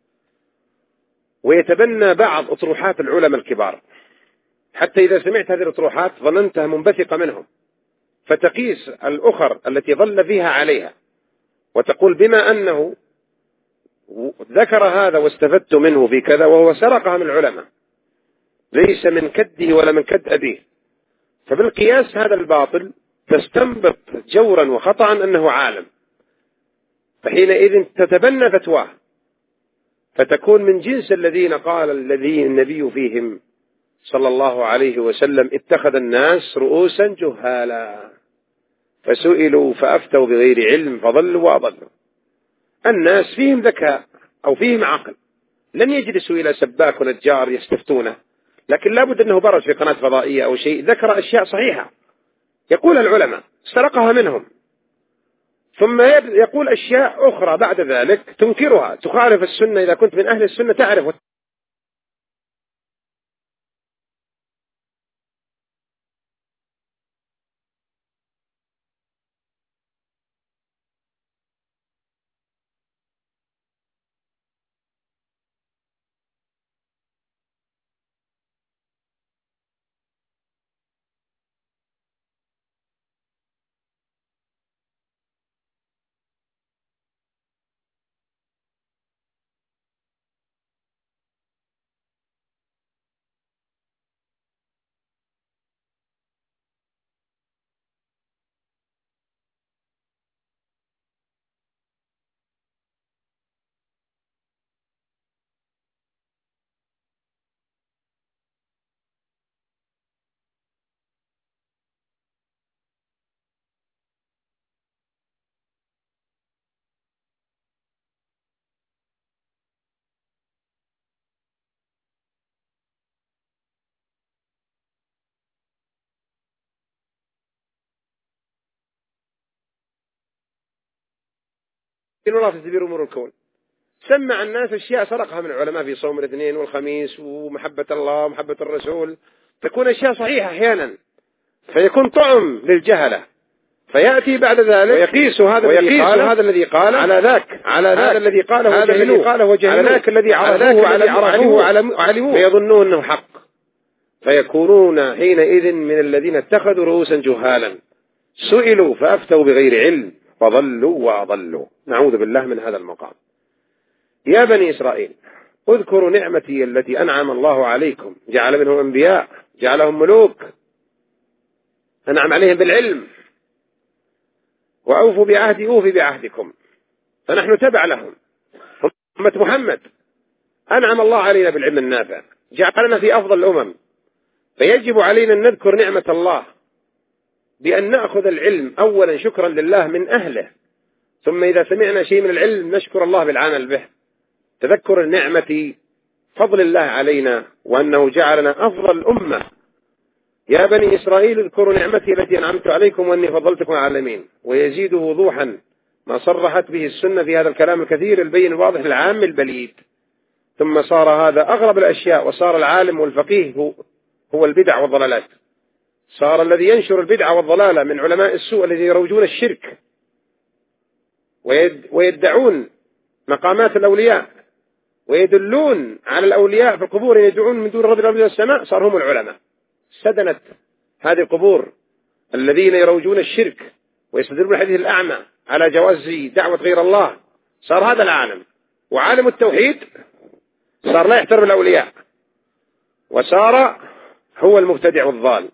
ويتبنى بعض أطروحات العلماء الكبار، حتى إذا سمعت هذه الأطروحات ظننتها منبثقة منهم، فتقيس الأخر التي ظل فيها عليها وتقول بما أنه ذكر هذا واستفدت منه في كذا وهو سرقها من العلماء ليس من كده ولا من كد أبيه، فبالقياس هذا الباطل تستنبط جورا وخطأ أنه عالم، فحينئذ تتبنى فتواه فتكون من جنس الذين قال الذي النبي فيهم صلى الله عليه وسلم اتخذ الناس رؤوسا جهالا فسئلوا فأفتوا بغير علم فضلوا وأضلوا. الناس فيهم ذكاء أو فيهم عقل، لن يجلسوا إلى سباك ونجار يستفتونه، لكن لابد أنه برز في قناة فضائية أو شيء ذكر أشياء صحيحة يقول العلماء سرقها منهم، ثم يقول أشياء أخرى بعد ذلك تنكرها تخالف السنة. إذا كنت من أهل السنة تعرف إن الله تدبير أمور الكون. سمع الناس أشياء سرقها من العلماء في صوم الاثنين والخميس ومحبة الله ومحبة الرسول، تكون أشياء صحيحة أحيانا فيكون طعم للجهلة، فيأتي بعد ذلك ويقيس هذا ويقيس هذا الذي قال على ذاك على هذا الذي قاله هذا الذي قاله على ذاك الذي عرفوه على علموه فيظنون أنه حق، فيكونون حينئذ من الذين اتخذوا رؤوسا جهالا سئلوا فأفتوا بغير علم فضلوا وأضلوا. نعوذ بالله من هذا المقام. يا بني إسرائيل اذكروا نعمتي التي أنعم الله عليكم، جعل منهم أنبياء، جعلهم ملوك، أنعم عليهم بالعلم، وأوفوا بعهدي أوفي بعهدكم، فنحن تبع لهم أمة محمد. أنعم الله علينا بالعلم النافع، جعلنا في أفضل الأمم، فيجب علينا أن نذكر نعمة الله بأن نأخذ العلم أولا شكرا لله من أهله، ثم إذا سمعنا شيء من العلم نشكر الله بالعمل به. تذكر النعمة فضل الله علينا وأنه جعلنا أفضل الأمة. يا بني إسرائيل اذكروا نعمتي التي أنعمت عليكم وأني فضلتكم على العالمين. ويزيد وضوحا ما صرحت به السنة في هذا الكلام الكثير البين الواضح العام البليد. ثم صار هذا أغرب الأشياء، وصار العالم والفقيه هو, هو البدع والضلالات. صار الذي ينشر البدع والضلالة من علماء السوء الذين يروجون الشرك ويد ويدعون مقامات الأولياء ويدلون على الأولياء في القبور يدعون من دون رب الأرض والسماء، صار هم العلماء. سدنت هذه القبور الذين يروجون الشرك ويستدلون بالحديث الأعمى على جواز دعوة غير الله، صار هذا العالم. وعالم التوحيد صار لا يحترم الأولياء، وصار هو المبتدع والضال.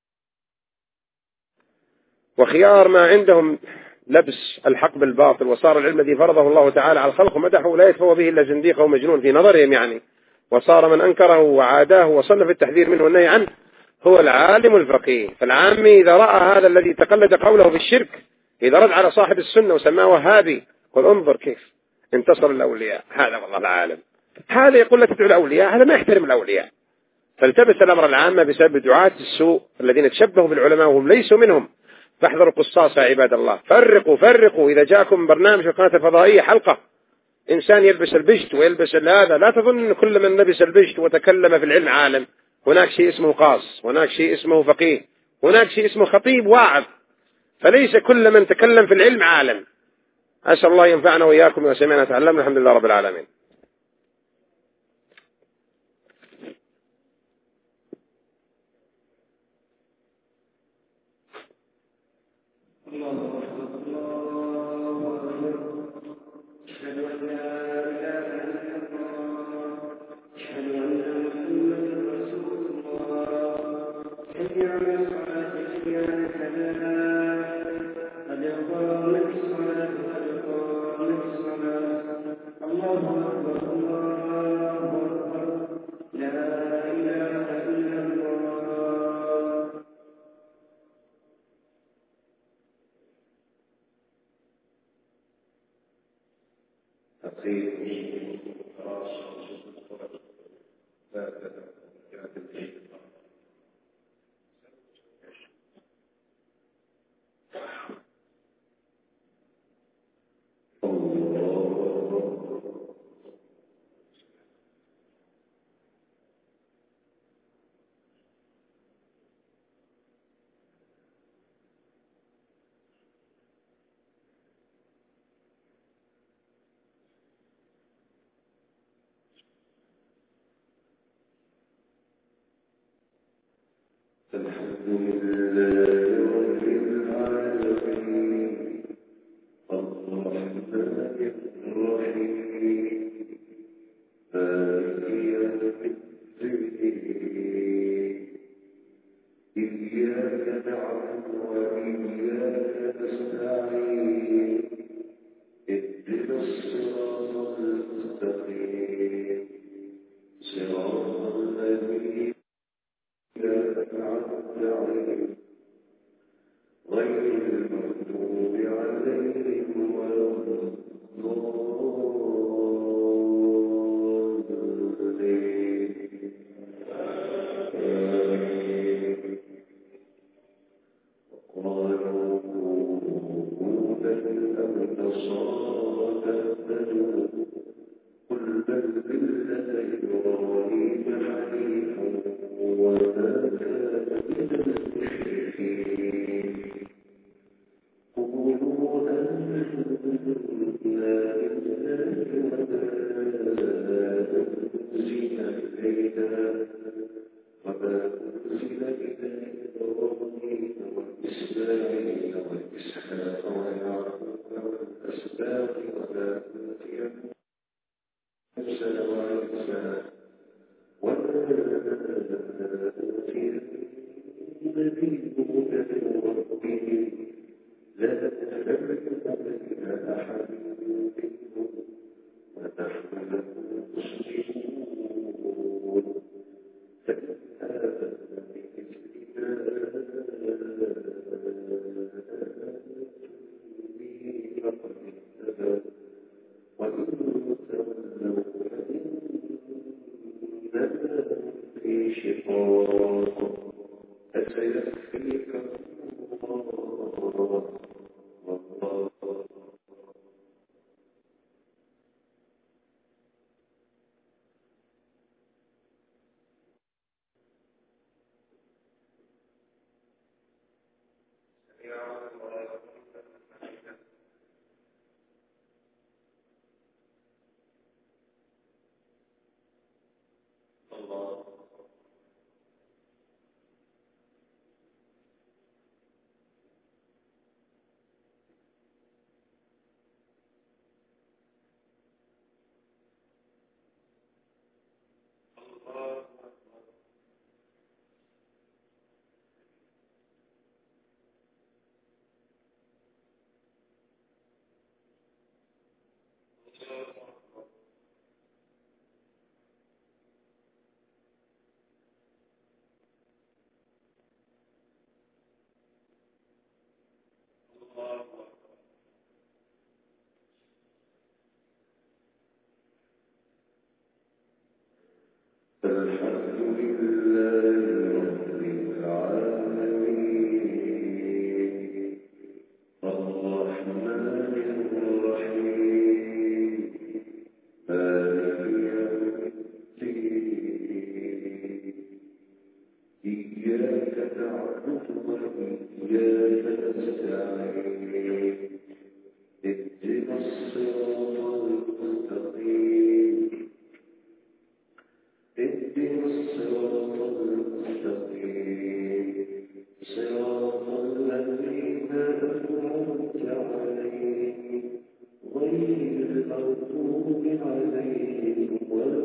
وخيار ما عندهم لبس الحق بالباطل، وصار العلم الذي فرضه الله تعالى على الخلق ومدحه لا يتفوى به إلا زنديق أو مجنون في نظرهم يعني. وصار من أنكره وعاداه وصنف التحذير منه والنهي عنه هو العالم الفقيه. فالعامي إذا رأى هذا الذي تقلد قوله بالشرك، إذا رد على صاحب السنة وسماه وهابي، قل انظر كيف انتصر الأولياء، هذا والله العالم. هذا يقول لك تدعو الأولياء، هذا ما يحترم الأولياء. فالتبس الأمر العامة بسبب دعاة السوء الذين تشبهوا بالعلماء وهم ليسوا منهم. فاحذروا القصاص يا عباد الله. فرقوا فرقوا. إذا جاءكم برنامج في القناة الفضائية حلقة إنسان يلبس البشت ويلبس هذا، لا تظن أن كل من لبس البشت وتكلم في العلم عالم. هناك شيء اسمه قاص، هناك شيء اسمه فقيه، هناك شيء اسمه خطيب واعظ. فليس كل من تكلم في العلم عالم. أسأل الله ينفعنا وإياكم وسمعنا تعلمنا. الحمد لله رب العالمين. الحمد لله رب العالمين الرحمن الرحيم مالك يوم الدين إياك نعبد وإياك نستعين اهدنا الصراط المستقيم صراط الذين غير المغضوب عليهم ولا الضالين. وقالوا هودا أو نصارى تهتدوا قل بل ملة إبراهيم حنيفا وما كان من المشركين. قولوا آمنا بالله وما أنزل إلينا وما موسى وعيسى وما أوتي النبيون من ربهم لا نفرق بين أحد منهم ونحن له مسلمون فإن آمنوا بمثل ما آمنتم به فقد اهتدوا وإن تولوا فإنما هم في شقاق فسيكفيكهم الله والله الحمد لله رب العالمين الرحمن الرحيم مالك يوم الدين إياك نعبد وإياك نستعين اهدنا الصراط المستقيم اهدنا الصراط المستقيم صراط الذين أنعمت عليهم غير المغضوب عليهم ولا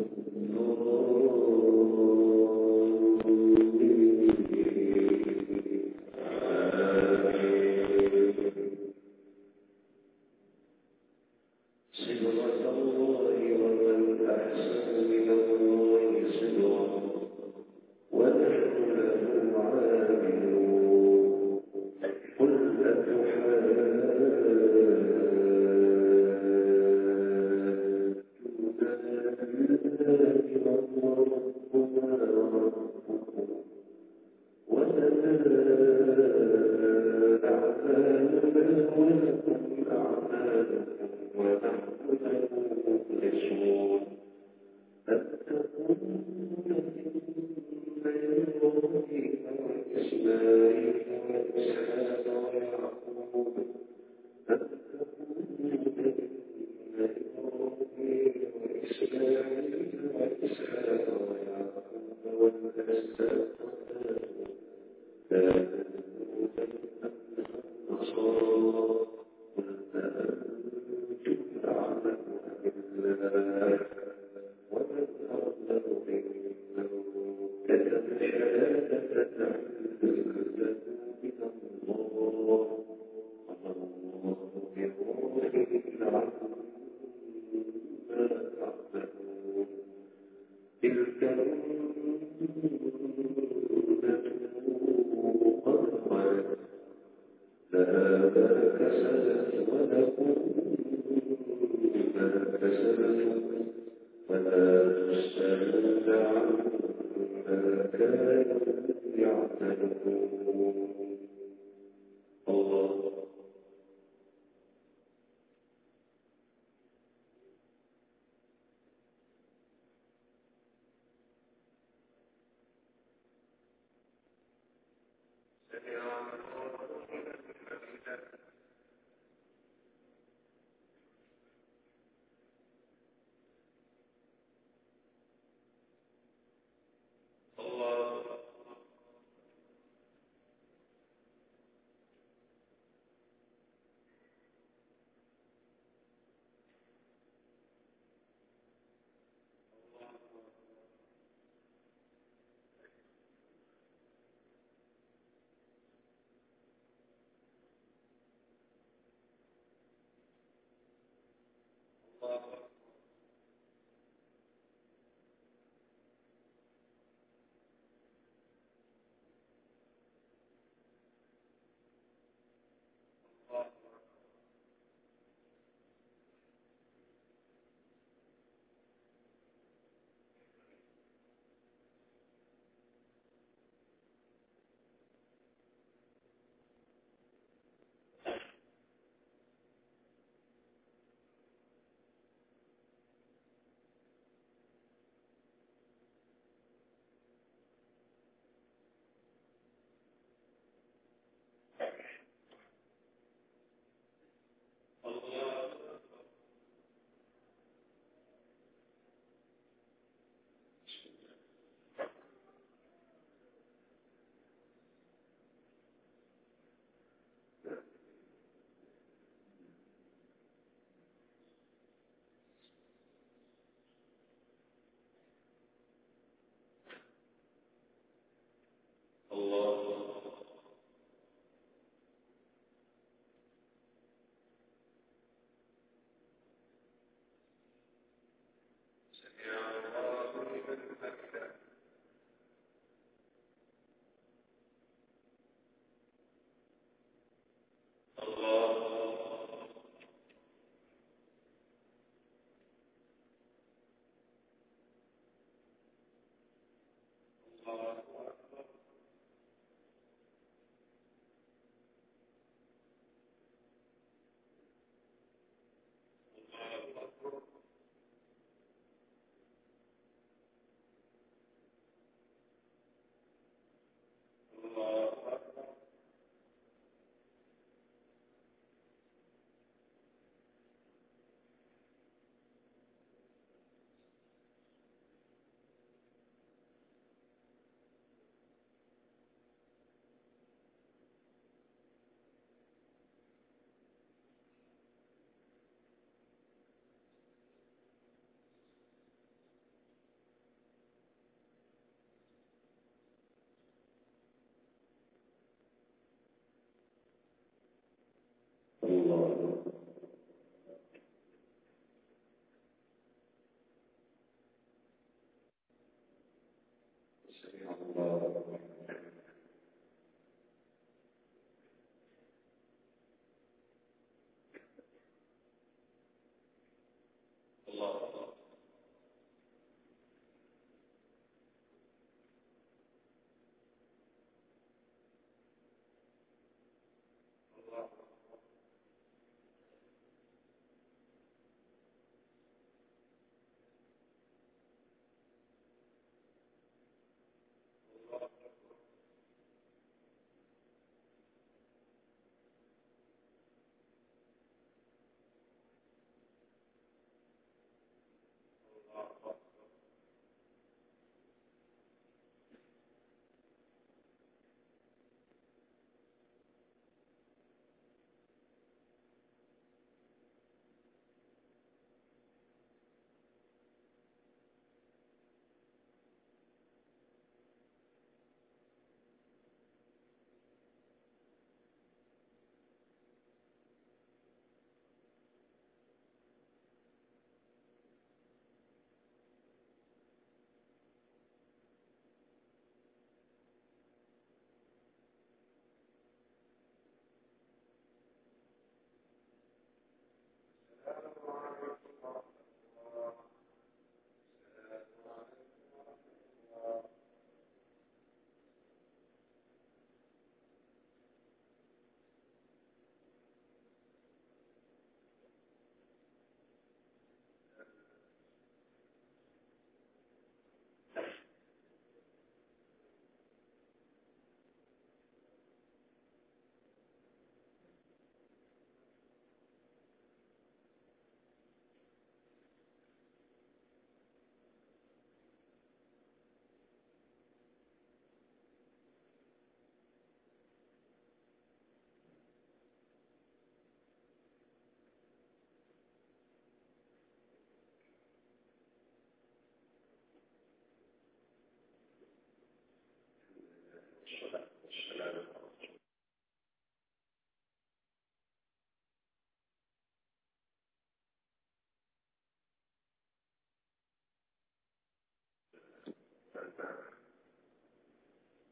صبغة الله ومن أحسن من الله صبغة ونحن له عاملون قل أتحاجوننا ربنا وربكم ولنا أعمالنا ولكم أعمالكم ونحن له مخلصون أم تقولون إن إبراهيم وإسماعيل وإسحاق ويعقوب أم تقولون إن إبراهيم وإسماعيل وإسحاق ويعقوب والأسباط كانوا هودا أم نصارى قل أأنتم أعلم أم الله ومن أظلم ممن كتم شهادة عنده من الله وما الله بغافل عما تعملون تلك قد خلت لها ما كسبت ولكم ما كسبتم ولا تسألون عما كانوا يعملون الله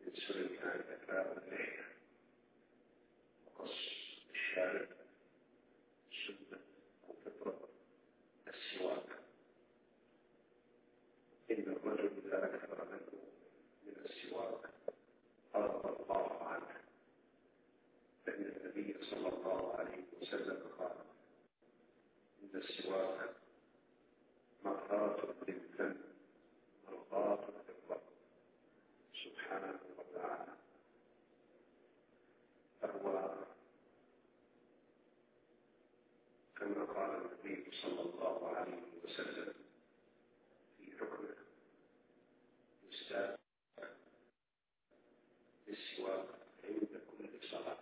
من سنن الإفراط واللحية وقص الشارب سنة أو فطرة السواك. إن الرجل إذا أكثر منه من السواك رضي الله عنه، فإن النبي صلى الله عليه وسلم قال: إن السواك مغفرة للذنب مرضاة للرب سبحانه وتعالى. فهو كما قال النبي صلى الله عليه وسلم في حكمه: يستاك بالسواك عند كل صلاة.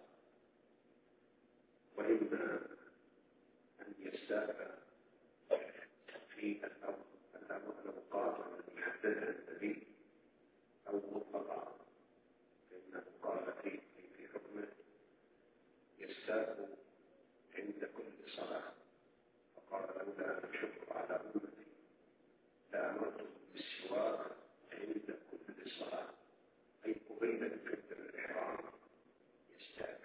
وإما أن يستاك في الأوقات التي حددها النبي أو مطلقا، فإنه قال في حكمه: يستاك عند كل صلاة. فقال: لولا أن أشق على أمتي لأمرتهم بالسواك عند كل صلاة، أي قبيل الكبر الإحرام يستاك.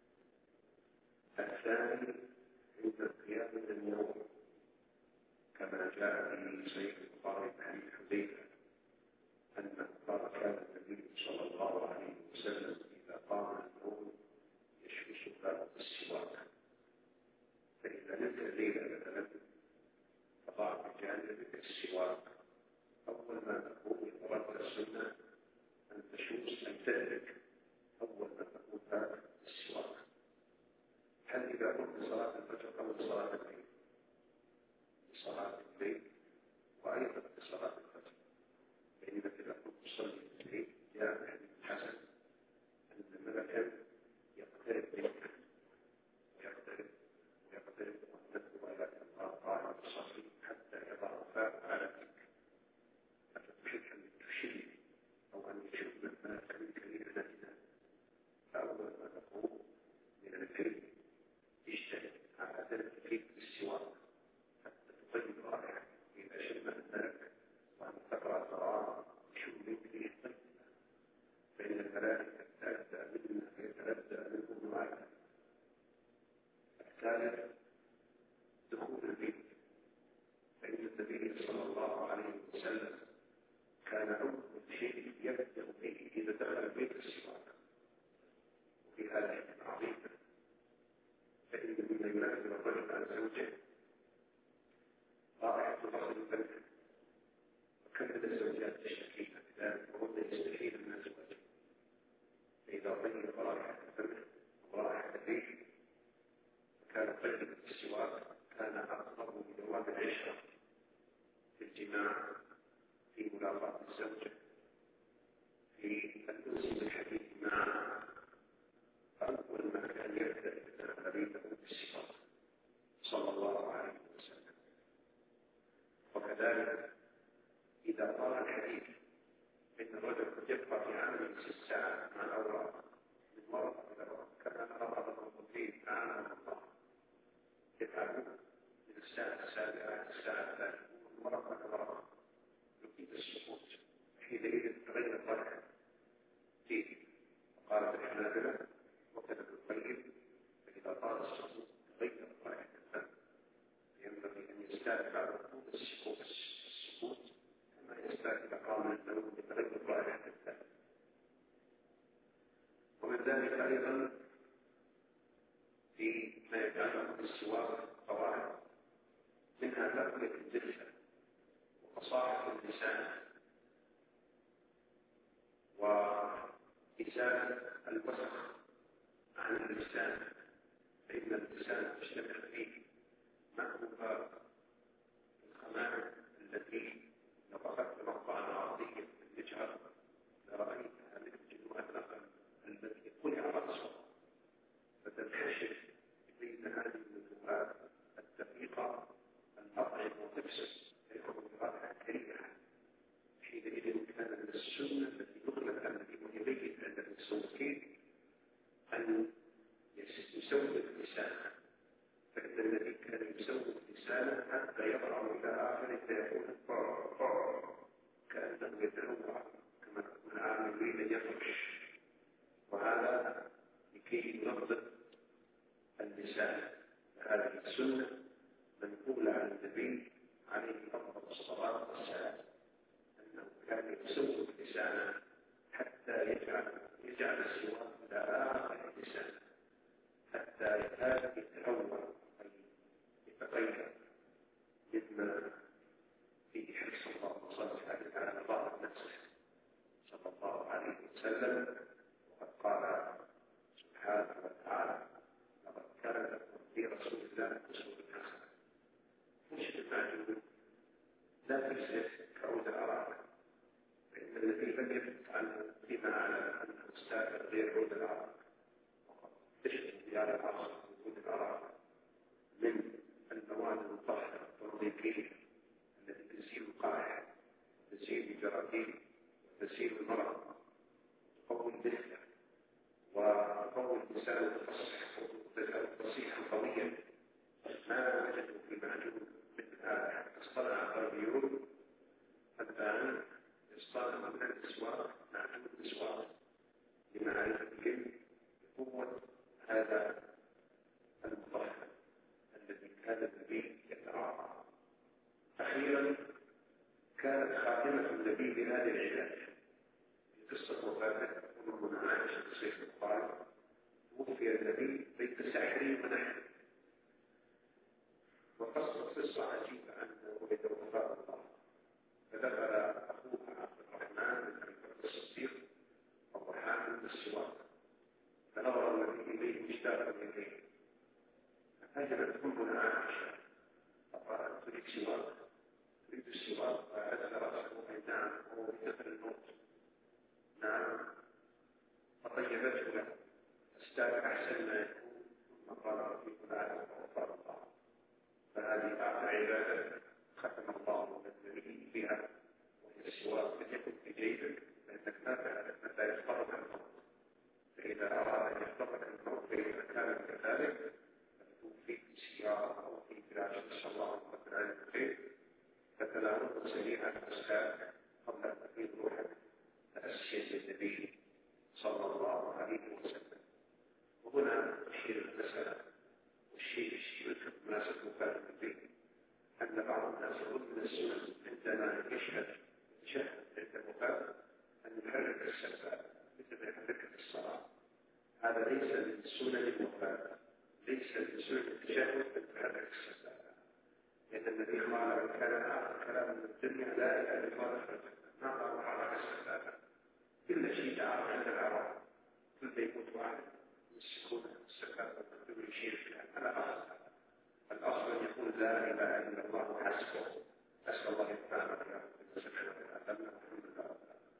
الثاني عند القيام من النوم، كما جاء في صحيح البخاري عن حذيفة أنه قال: كان النبي صلى الله عليه وسلم إذا قام النوم يشمس له بالسواك، فإذا نزل الليل مثلا فضع بجانبك السواك. أول ما تقول إذا رد السنة أن تشوس أن تدرك أول ما تقول ذلك السواك. هل إذا قلت صلاة الفجر أو صلاة الليل؟ صلاة الليل وأيضا صلاة الفجر، فإنك إذا كنت تصلي الليل جاء حديث حسن أن ملكا يقترب منك ويقترب ويقترب وتتبع لك الله قال تصلي حتى يضع فاء على فيك، فتحب أن تشير أو أن يشم الملك من كلمتنا. فأول ما تقول من الفيل اجتهد على ذلك فيك بالسواك حتى تطيب رائحة إذا شم الملك، وأن تقرأ قراءة شم منك طيبة، فإن الملائكة تتأذى منها يتأذى منهم الملائكة. الثالث دخول البيت، فإن النبي صلى الله عليه وسلم كان أول شيء يبدأ به إذا دخل البيت السواك. وفي هذه العظيمة فإن من يناسب الرجل عن زوجه رائحة الرجل البلد، وكانت الزوجات تشتكي بذلك وهم يستحيل من أزواجه، فإذا طيب رائحة البلد ورائحة الريح كان طيب السواك كان أقرب من رواد العشرة في الجماع، في ملاقاة الزوجة، في الأنس الحديث معها. أول ما كان يبدأ خليفة بالسواك صلى الله عليه وسلم. وكذلك إذا قال الحديث إن الرجل قد يبقى في عمل ست ساعات مع الأوراق من مرض إلى مرض، كما أراد الموظفين أعانهم الله يفعلون من الساعة السابعة الساعة الثالثة من مرض إلى مرض يقيم السقوط، حينئذ تغير الضرر فيه. وقالت الحنابلة وكتب الطيب فإذا طال السقوط تغير الضرر الثاني، ينبغي أن يستعد بعد وقود السقوط السقوط كما يستعد قام النوم بتغير الضرر الثاني. ومن ذلك أيضا في ما يتعلق بالسواك قواعد، منها تقوية الجلسة وفصاحة اللسان وإزالة الوسخ عن اللسان، فإن اللسان تشتمل فيه مأهوبة الخمائم التي لو أخذت مقطعا عرضيا من الجهر لرأيتها من الجنوات التي قلع رأسه، فتنكشف بين هذه النبوات الدقيقة الأطعم وتفسد فيكون الرائحة كريهة. حينئذ كان من السنة التي نقلت عن الإبن يبين أن المسوكين منقولة عن النبي عليه أفضل الصلاة والسلام أنه كان يسوق لسانه حتى يجعل يجعل السواك إلى آخر لسانه حتى يكاد يتحول يتغير مما فيه حرص الله وصلى على الله نفسه صلى الله عليه وسلم. وقد قال سبحانه وتعالى: لقد كان لكم في رسول الله أسوة حسنة. مش المعجون لا تجلس كعود الأراك، فإن الذي لم يثبت عنه فيما أعلم أنه استاذ غير عود الأراك، وقد تشهد ديار الأرض وجود الأراك من المواد المطهرة والنظيفية التي تزيل القائح تزيل الجراثيم تزيل المرض تقوي الدفء وتقوي اللسان الفصيح قويا. ما وجدوا في المعجون مثل هذا حتى اصطنع الغربيون الآن يصطنع من الأسواق معجون الأسواق لمعرفتهم بقوة هذا المطهر الذي كان النبي يتراعى. أخيرا كانت خاتمة النبي بهذه العلاج في قصة وفاته أمنا عائشة في صحيح البخاري: توفي النبي بين سحر ونحر. وقصة قصة عجيبة أنه ولد وفاة الله، فدخل أخوه عبد الرحمن بن أبي بكر الصديق وهو حامل السواك، فنظر النبي إليه مشتاقا إليه، فهجمت أمنا عائشة فقالت: تريد سواك؟ تريد السواك؟ فأدخل رأسه: أي نعم، هو بدخل الموت. نعم. فطيبته له استاذ أحسن ما يكون، ثم قال: ربي فلان وفاة الله. فهذه أعلى عبادة ختم الله النبي بها، وهي السواك. لتكن في جيبك، لأنك لا تعلم متى يخترق الموت، فإذا أراد أن يخترق الموت فإذا كان كذلك فيك سيارة أو في فراش نسأل الله وتعالى الخير، فتناول سريعا الأسكار قبل أن تفيض روحك تأسيا للنبي صلى الله عليه وسلم. وهنا أشير المسألة والشيء الشيء مناسب وفاة النبي أن بعض الناس يظن من السنة عندما يشهد شهد عند الوفاة أن يحرك السبابة مثل ما يحرك الصلاة. هذا ليس من سنن الوفاة، ليس من سنن التشهد أن تحرك السبابة، لأن النبي قال: كان آخر كلام من الدنيا لا إله إلا الله دخل الجنة. ما قال حرك السبابة كل شيء دعاه عند العرب، كل يموت واحد يسكون السبابة بدون يشير على أصل. الأصل أن يقول لا إله إلا الله حسبه. أسأل الله يفهمك يا رب سبحانه وتعالى. الحمد لله.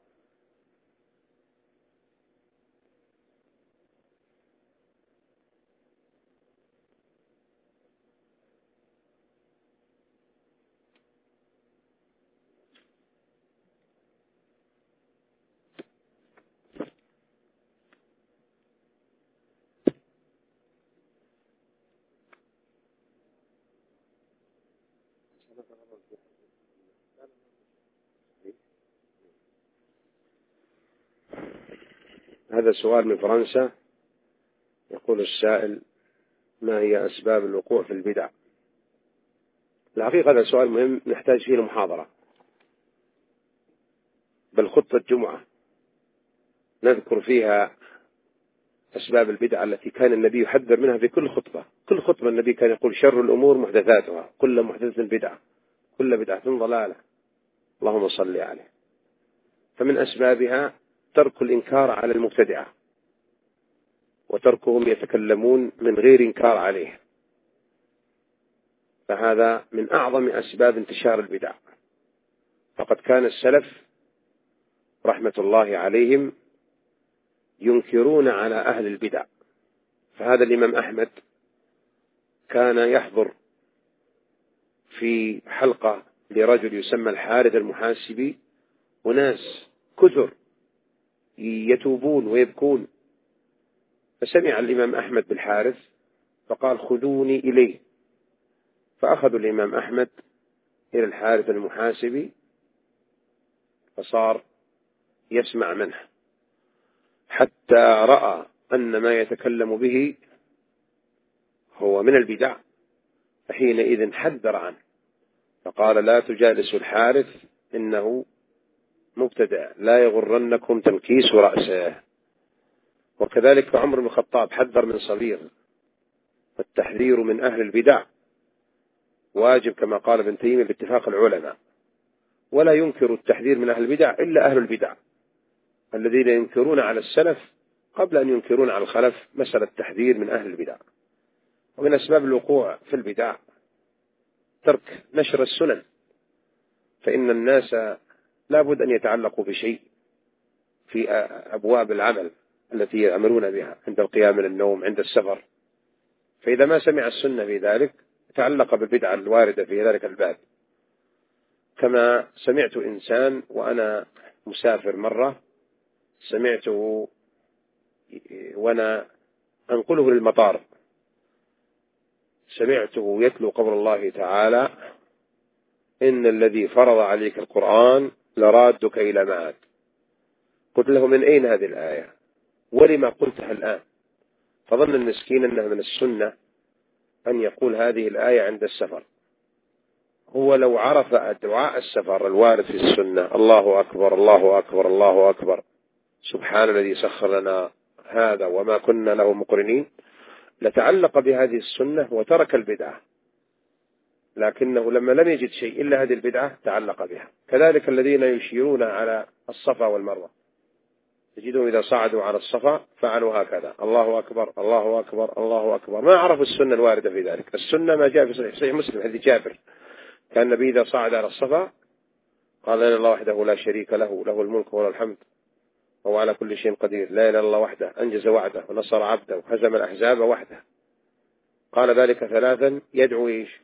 هذا سؤال من فرنسا. يقول السائل: ما هي أسباب الوقوع في البدع؟ الحقيقة هذا سؤال مهم نحتاج فيه محاضرة، بل خطة جمعة نذكر فيها أسباب البدع التي كان النبي يحذر منها في كل خطبة. كل خطبة النبي كان يقول: شر الأمور محدثاتها، كل محدثة بدعة، كل بدعة ضلالة. اللهم صل عليه. فمن أسبابها ترك الإنكار على المبتدعة، وتركهم يتكلمون من غير إنكار عليه، فهذا من أعظم أسباب انتشار البدع. فقد كان السلف رحمة الله عليهم ينكرون على أهل البدع. فهذا الإمام أحمد كان يحضر في حلقة لرجل يسمى الحارث المحاسبي، وناس كثر يتوبون ويبكون، فسمع الإمام أحمد بالحارث فقال: خذوني إليه. فأخذوا الإمام أحمد إلى الحارث المحاسبي، فصار يسمع منه حتى رأى أن ما يتكلم به هو من البدع، حينئذ حذر عنه فقال لا تجالسوا الحارث إنه مبتدع لا يغرنكم تنكيس رأسه. وكذلك عمر بن الخطاب حذر من صغير، والتحذير من أهل البدع واجب كما قال ابن تيمية باتفاق العلماء، ولا ينكر التحذير من أهل البدع إلا أهل البدع الذين ينكرون على السلف قبل أن ينكرون على الخلف مسألة التحذير من أهل البدع. ومن أسباب الوقوع في البدع ترك نشر السنن، فإن الناس لا بد أن يتعلقوا بشيء في أبواب العمل التي يأمرون بها عند القيام من النوم عند السفر، فإذا ما سمع السنة في ذلك تعلق بالبدعة الواردة في ذلك الباب. كما سمعت إنسان وأنا مسافر مرة، سمعته وأنا أنقله للمطار، سمعته يتلو قول الله تعالى إن الذي فرض عليك القرآن لرادك إلى معاد. قلت له من أين هذه الآية ولما قلتها الآن؟ فظن المسكين أنها من السنة أن يقول هذه الآية عند السفر. هو لو عرف دعاء السفر الوارد في السنة الله أكبر الله أكبر الله أكبر سبحان الذي سخر لنا هذا وما كنا له مقرنين، لتعلق بهذه السنة وترك البدعة، لكنه لما لم يجد شيء إلا هذه البدعة تعلق بها. كذلك الذين يشيرون على الصفا والمروة تجدهم إذا صعدوا على الصفا فعلوا هكذا الله أكبر الله أكبر الله أكبر، ما عرفوا السنة الواردة في ذلك. السنة ما جاء في صحيح, صحيح مسلم حديث جابر كان النبي إذا صعد على الصفا قال لا إله إلا الله وحده لا شريك له له الملك وله الحمد وهو على كل شيء قدير لا إله إلا الله وحده أنجز وعده ونصر عبده وهزم الأحزاب وحده. قال ذلك ثلاثا يدعو إيش؟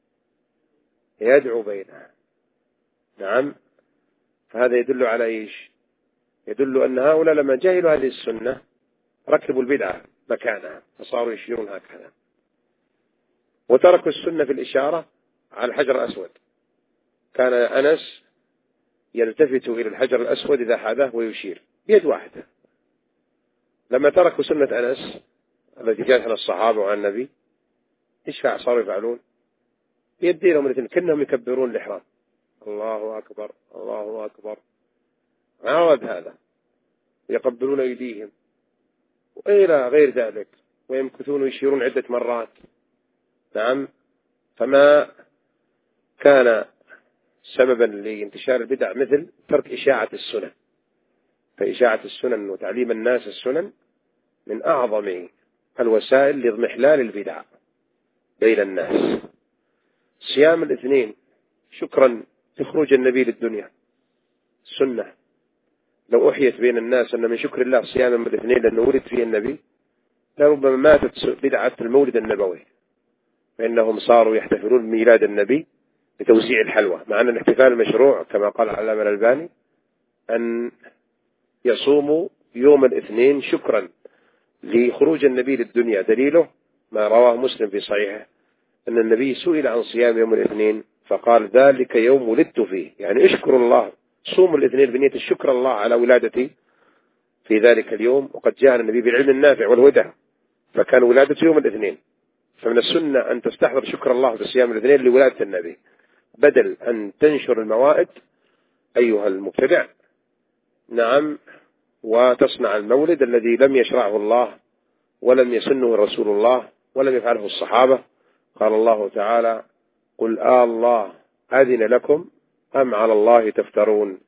يدعو بينها. نعم، فهذا يدل على إيش؟ يدل أن هؤلاء لما جاهلوا هذه السنة ركبوا البدعة مكانها فصاروا يشيرون هكذا، وتركوا السنة في الإشارة على الحجر الأسود. كان أنس يلتفت إلى الحجر الأسود إذا حاذاه ويشير بيد واحدة. لما تركوا سنة أنس التي جاءت عن الصحابة وعن النبي إيش صاروا يفعلون؟ بيدينهم الاثنين كأنهم يكبرون الإحرام الله أكبر الله أكبر، عاود هذا يقبلون أيديهم وإلى غير ذلك ويمكثون ويشيرون عدة مرات. نعم، فما كان سببا لانتشار البدع مثل ترك إشاعة السنن. فإشاعة السنن وتعليم الناس السنن من أعظم الوسائل لإضمحلال البدع بين الناس. صيام الاثنين شكرا لخروج النبي للدنيا سنة، لو أحيت بين الناس أن من شكر الله صيام الاثنين لأنه ولد فيه النبي لربما ماتت بدعة المولد النبوي، فإنهم صاروا يحتفلون بميلاد النبي لتوزيع الحلوى، مع أن الاحتفال مشروع كما قال العلامة الألباني أن يصوموا يوم الاثنين شكرا لخروج النبي للدنيا. دليله ما رواه مسلم في صحيحه أن النبي سئل عن صيام يوم الاثنين فقال ذلك يوم ولدت فيه، يعني اشكر الله، صوم الاثنين بنية الشكر الله على ولادتي في ذلك اليوم، وقد جاء النبي بالعلم النافع والهدى فكان ولادته يوم الاثنين. فمن السنة أن تستحضر شكر الله بصيام الاثنين لولادة النبي بدل أن تنشر الموائد أيها المبتدع. نعم، وتصنع المولد الذي لم يشرعه الله ولم يسنه رسول الله ولم يفعله الصحابة. قال الله تعالى قل آه الله أذن لكم أم على الله تفترون.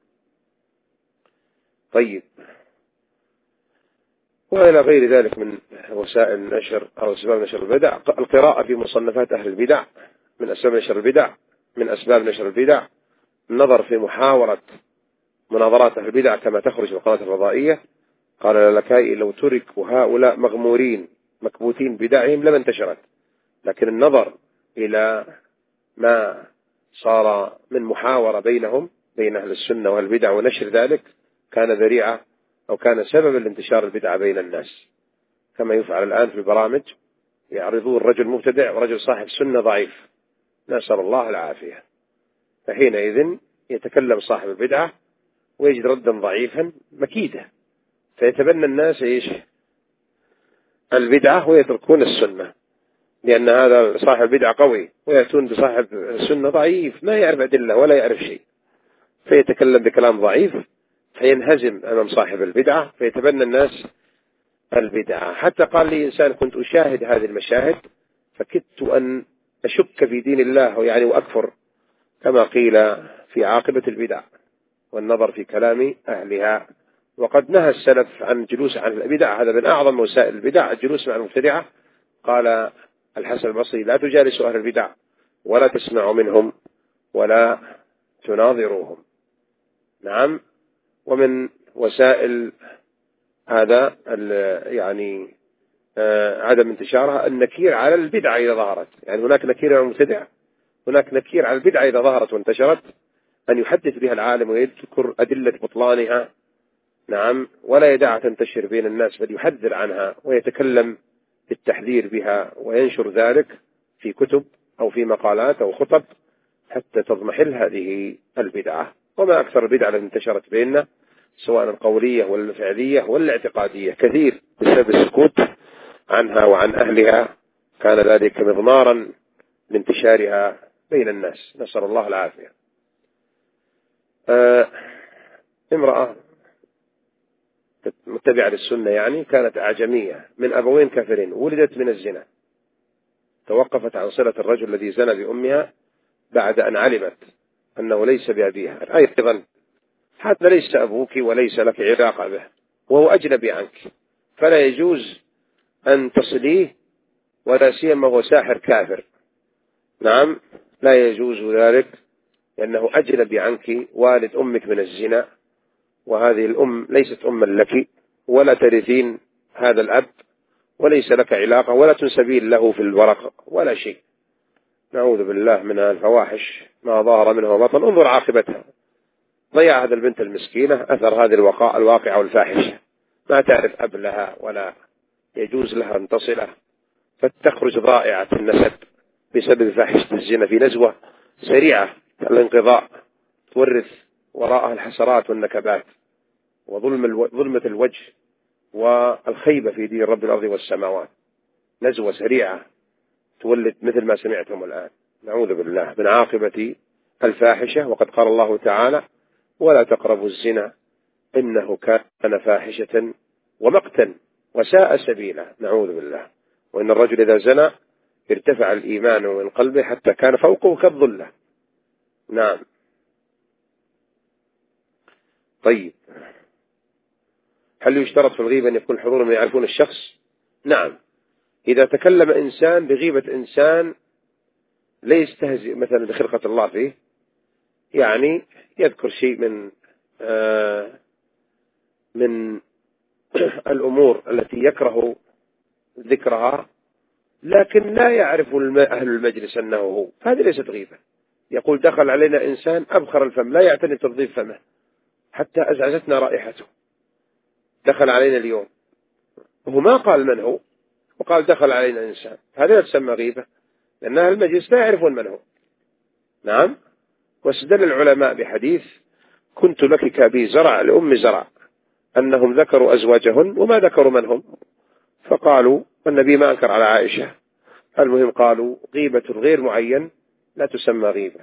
طيب، وإلى غير ذلك من وسائل النشر أو أسباب نشر البدع. القراءة في مصنفات أهل البدع من أسباب نشر البدع. من أسباب نشر البدع النظر في محاورة مناظرات أهل البدع كما تخرج في القناة الفضائية. قال اللالكائي لو تركوا هؤلاء مغمورين مكبوتين بدعهم لما انتشرت، لكن النظر إلى ما صار من محاورة بينهم بين أهل السنة والبدع ونشر ذلك كان ذريعة أو كان سببا لانتشار البدع بين الناس، كما يفعل الآن في البرامج يعرضون رجل مبتدع ورجل صاحب سنة ضعيف، نسأل الله العافية. فحينئذ يتكلم صاحب البدعة ويجد ردا ضعيفا مكيدة، فيتبنى الناس إيش؟ البدعة ويتركون السنة. لأن هذا صاحب بدعة قوي، ويأتون بصاحب السنة ضعيف ما يعرف أدلة ولا يعرف شيء، فيتكلم بكلام ضعيف فينهزم أمام صاحب البدعة فيتبنى الناس البدعة. حتى قال لي إنسان كنت أشاهد هذه المشاهد فكدت أن أشك في دين الله يعني وأكفر، كما قيل في عاقبة البدع والنظر في كلام أهلها. وقد نهى السلف عن جلوس عن البدع، هذا من أعظم وسائل البدع الجلوس مع المبتدعة. قال الحسن البصري لا تجالسوا أهل البدع ولا تسمعوا منهم ولا تناظروهم. نعم. ومن وسائل هذا يعني آه عدم انتشارها النكير على البدعة إذا ظهرت، يعني هناك نكير على المبتدع، هناك نكير على البدعة إذا ظهرت وانتشرت، أن يحدث بها العالم ويذكر أدلة بطلانها. نعم. ولا يدعها تنتشر بين الناس بل يحذر عنها ويتكلم بالتحذير بها وينشر ذلك في كتب أو في مقالات أو خطب حتى تضمحل هذه البدعة. وما أكثر البدعة التي انتشرت بيننا سواء القولية ولا الفعلية ولا الاعتقادية كثير بسبب السكوت عنها وعن أهلها، كان ذلك مضمارا لانتشارها بين الناس، نسأل الله العافية. آه امرأة متبعة للسنة يعني كانت أعجمية من أبوين كافرين، ولدت من الزنا، توقفت عن صلة الرجل الذي زنى بأمها بعد أن علمت أنه ليس بأبيها. أيضا هذا ليس أبوك وليس لك علاقة به وهو أجنبي عنك، فلا يجوز أن تصليه ولا سيما هو ساحر كافر. نعم. لا يجوز ذلك لأنه أجنبي عنك، والد أمك من الزنا، وهذه الأم ليست أما لك ولا ترثين هذا الأب وليس لك علاقة ولا تنسبين له في الورق ولا شيء. نعوذ بالله من الفواحش ما ظهر منها وبطن. انظر عاقبتها، ضيع هذا البنت المسكينة أثر هذه الوقاء الواقعة والفاحشة، ما تعرف أب لها ولا يجوز لها أن تصله، فتخرج ضائعة النسب بسبب فاحشة الزنا في نزوة سريعة الانقضاء تورث وراءها الحسرات والنكبات وظلم الو... ظلمة الوجه والخيبة في دين رب الأرض والسماوات. نزوة سريعة تولد مثل ما سمعتم الآن. نعوذ بالله من عاقبة الفاحشة. وقد قال الله تعالى ولا تقربوا الزنا إنه كان فاحشة ومقتا وساء سبيلا. نعوذ بالله. وإن الرجل إذا زنى ارتفع الإيمان من قلبه حتى كان فوقه كالظلة. نعم. طيب، هل يشترط في الغيبة أن يكون حضور من يعرفون الشخص؟ نعم. إذا تكلم إنسان بغيبة إنسان لا يستهزئ مثلا بخلقة الله فيه، يعني يذكر شيء من آه من الأمور التي يكره ذكرها لكن لا يعرف أهل المجلس أنه هو، هذه ليست غيبة. يقول دخل علينا إنسان أبخر الفم لا يعتني تنظيف فمه حتى أزعجتنا رائحته، دخل علينا اليوم، وهو ما قال من هو وقال دخل علينا إنسان، هذه لا تسمى غيبة لأن أهل المجلس لا يعرفون من هو. نعم. واستدل العلماء بحديث كنت لك كأبي زرع لأم زرع أنهم ذكروا أزواجهن وما ذكروا من هم، فقالوا والنبي ما أنكر على عائشة. المهم قالوا غيبة غير معين لا تسمى غيبة.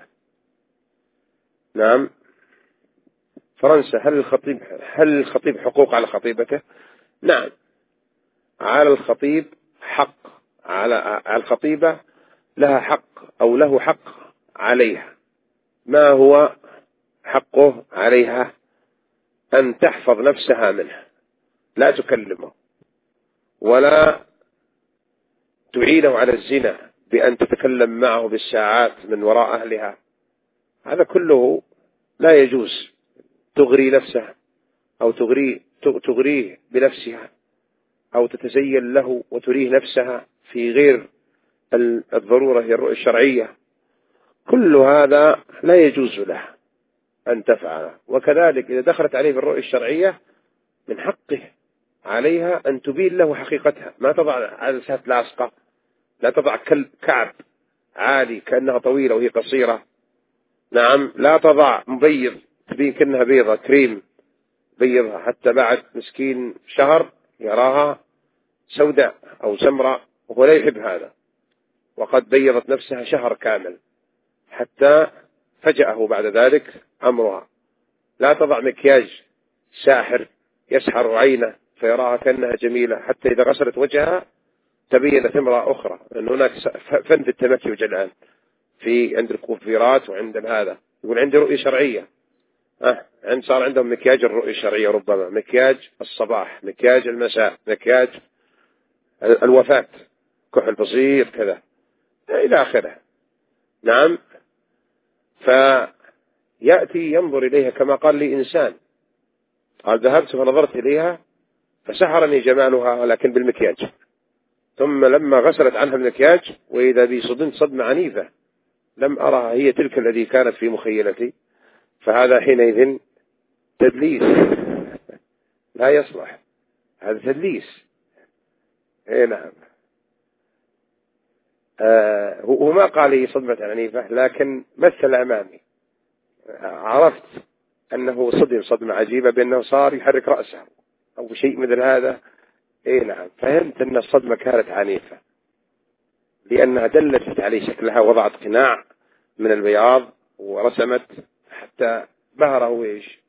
نعم. فرنسا هل الخطيب هل الخطيب حقوق على خطيبته؟ نعم، على الخطيب حق، على الخطيبة لها حق أو له حق عليها. ما هو حقه عليها؟ أن تحفظ نفسها منه، لا تكلمه ولا تعينه على الزنا بأن تتكلم معه بالساعات من وراء أهلها، هذا كله لا يجوز. تغري نفسها أو تغري تغريه بنفسها أو تتزين له وتريه نفسها في غير الضرورة هي الرؤية الشرعية، كل هذا لا يجوز له أن تفعله. وكذلك إذا دخلت عليه بالرؤية الشرعية من حقه عليها أن تبين له حقيقتها، ما تضع عدسات لاصقة، لا تضع كعب عالي كأنها طويلة وهي قصيرة. نعم. لا تضع مبيض تبين كأنها بيضة كريم بيضها حتى بعد مسكين شهر يراها سوداء أو سمراء وهو لا يحب هذا. وقد بيضت نفسها شهر كامل، حتى فجأه بعد ذلك أمرها. لا تضع مكياج ساحر يسحر عينه فيراها كأنها جميلة، حتى إذا غسلت وجهها تبينت امرأة أخرى، لأن هناك فن في التمكيج الآن في عند الكوفيرات وعند هذا. يقول عندي رؤية شرعية، أه عند صار عندهم مكياج الرؤية الشرعية، ربما مكياج الصباح، مكياج المساء، مكياج الوفاة، كحل بسيط كذا إلى آخره. نعم. فيأتي ينظر إليها كما قال لي إنسان، قال ذهبت فنظرت إليها فسحرني جمالها لكن بالمكياج، ثم لما غسلت عنها المكياج وإذا بي صدمت صدمة عنيفة، لم أرها هي تلك الذي كانت في مخيلتي. فهذا حينئذ تدليس لا يصلح، هذا تدليس. اي نعم. آه هو ما قال لي صدمة عنيفة، لكن مثل أمامي، عرفت أنه صدم صدمة عجيبة بأنه صار يحرك رأسه أو شيء مثل هذا. اي نعم. فهمت أن الصدمة كانت عنيفة لأنها دلت عليه شكلها، وضعت قناع من البياض ورسمت حتى بهره ايش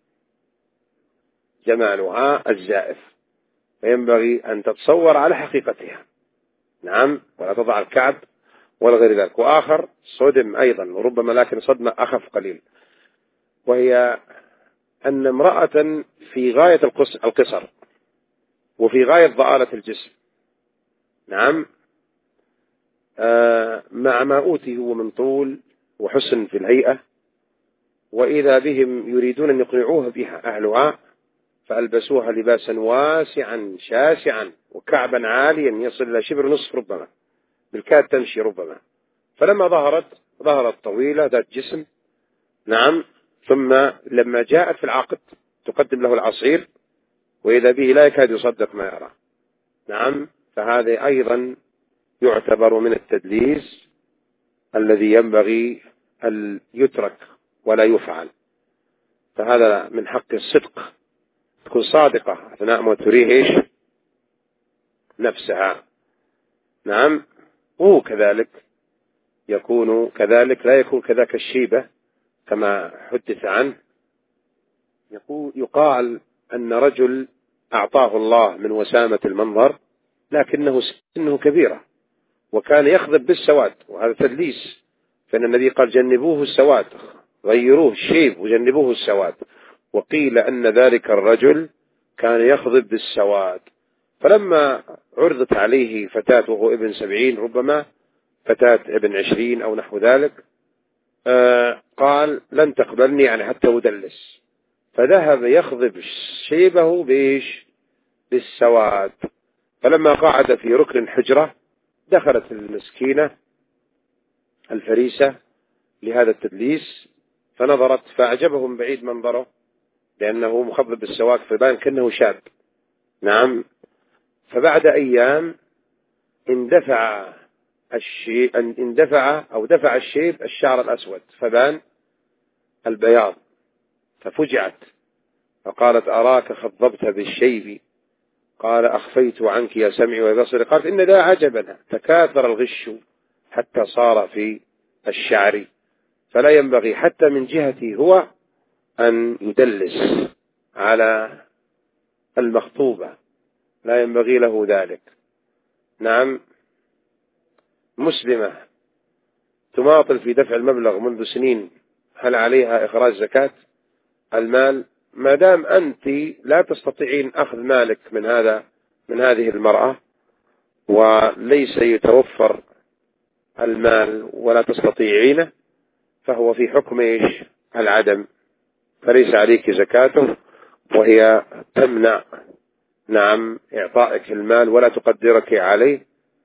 جمالها الزائف. فينبغي أن تتصور على حقيقتها. نعم. ولا تضع الكعب ولا غير ذلك. وآخر صدم أيضا وربما لكن صدمة أخف قليل، وهي أن امرأة في غاية القصر وفي غاية ضآلة الجسم، نعم، آه مع ما أوتي هو من طول وحسن في الهيئة، وإذا بهم يريدون أن يقنعوها بها أهلها فألبسوها لباسا واسعا شاسعا وكعبا عاليا يصل إلى شبر نصف ربما، بالكاد تمشي ربما. فلما ظهرت ظهرت طويلة ذات جسم، نعم، ثم لما جاءت في العقد تقدم له العصير وإذا به لا يكاد يصدق ما يرى. نعم. فهذا أيضا يعتبر من التدليس الذي ينبغي أن يترك ولا يفعل. فهذا من حق الصدق، تكون صادقة أثناء ما تريه إيش نفسها. نعم. هو كذلك يكون كذلك، لا يكون كذاك الشيبة كما حدث عنه. يقول يقال أن رجل أعطاه الله من وسامة المنظر لكنه سنه كبيرة وكان يخضب بالسواد، وهذا تدليس، فإن النبي قال جنبوه السواد، غيروه الشيب وجنبوه السواد. وقيل أن ذلك الرجل كان يخضب بالسواد. فلما عرضت عليه فتاة وهو ابن سبعين ربما، فتاة ابن عشرين أو نحو ذلك، آه قال لن تقبلني يعني حتى أدلس، فذهب يخضب شيبه بإيش بالسواد. فلما قعد في ركن الحجرة دخلت المسكينة الفريسة لهذا التدليس فنظرت فأعجبهم بعيد منظره لأنه مخضب بالسواد فبان كأنه شاب. نعم. فبعد أيام اندفع الشيء اندفع أو دفع الشيب الشعر الأسود فبان البياض، ففجعت فقالت أراك خضبت بالشيب، قال أخفيت عنك يا سمعي وبصري. قالت إن ذا عجبا تكاثر الغش حتى صار في الشعر، فلا ينبغي حتى من جهته هو أن يدلس على المخطوبة، لا ينبغي له ذلك. نعم. مسلمة تماطل في دفع المبلغ منذ سنين، هل عليها إخراج زكاة المال؟ ما دام أنت لا تستطيعين أخذ مالك من هذا من هذه المرأة وليس يتوفر المال ولا تستطيعينه، فهو في حكم إيش العدم، فليس عليك زكاته، وهي تمنع نعم إعطائك المال ولا تقدرك عليه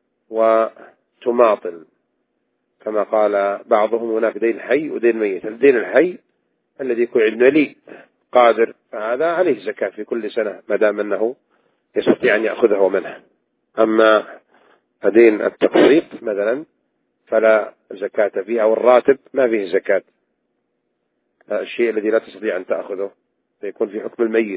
وتماطل كما قال بعضهم هناك دين حي ودين ميت. الدين الحي الذي يكون عندنا لي قادر فهذا عليه زكاة في كل سنة ما دام أنه يستطيع أن يأخذه منها. أما دين التقسيط مثلا فلا زكاة فيه، أو الراتب ما فيه زكاة، الشيء الذي لا تستطيع أن تأخذه فيكون في حكم الميت.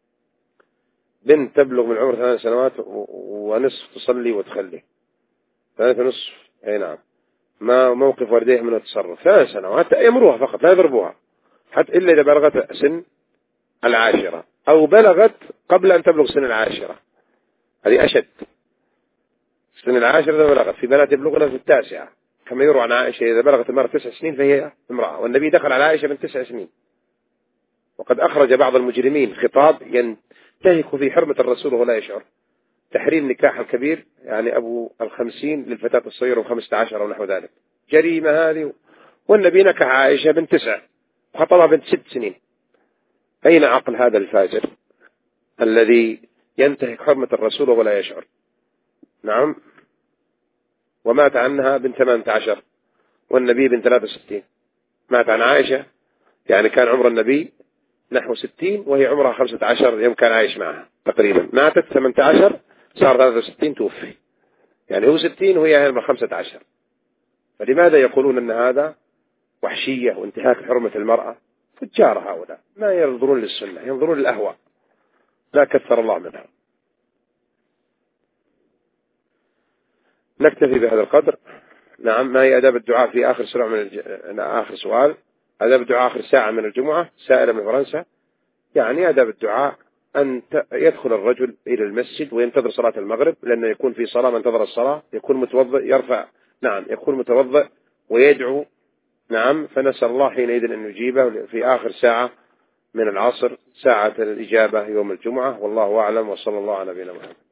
بنت تبلغ من عمر ثلاث سنوات ونصف تصلي وتخلي، ثلاثة ونصف. أي نعم. ما موقف والديه من التصرف ثلاث سنوات يأمروها فقط لا يضربوها، حتى إلا إذا بلغت سن العاشرة أو بلغت قبل أن تبلغ سن العاشرة، هذه أشد. سن العاشرة إذا بلغت، في بنات يبلغنا في التاسعة كما يروى عن عائشة إذا بلغت المرأة تسع سنين فهي امرأة، والنبي دخل على عائشة من تسع سنين. وقد أخرج بعض المجرمين خطاب ينتهك في حرمة الرسول ولا يشعر، تحريم نكاح الكبير يعني أبو الخمسين للفتاة الصغيرة وخمسة عشر أو نحو ذلك، جريمة هذه. والنبي نكح عائشة بنت تسع وخطبها بنت ست سنين. أين عقل هذا الفاجر الذي ينتهك حرمة الرسول ولا يشعر؟ نعم. ومات عنها بنت ثمانية عشر والنبي بنت ثلاثة وستين. مات عن عائشة يعني كان عمر النبي نحو ستين وهي عمرها خمسة عشر يوم كان عايش معها تقريبا. ماتت ثمانية عشر صار ثلاثة وستين توفي، يعني هو ستين وهي عمرها خمسة عشر. فلماذا يقولون أن هذا وحشية وانتهاك حرمة المرأة؟ فجار هؤلاء ما ينظرون للسنة، ينظرون للأهواء، لا كثر الله منها. نكتفي بهذا القدر. نعم. ما هي آداب الدعاء في آخر ساعة من الج... آخر سؤال. آداب الدعاء آخر ساعة من الجمعة. سائلة من فرنسا. يعني آداب الدعاء أن يدخل الرجل إلى المسجد وينتظر صلاة المغرب، لأنه يكون في صلاة، من انتظر الصلاة يكون متوضئ يرفع نعم يكون متوضئ ويدعو. نعم. فنسأل الله حينئذ أن يجيبه في آخر ساعة من العصر، ساعة الإجابة يوم الجمعة. والله أعلم، وصلى الله على نبينا محمد.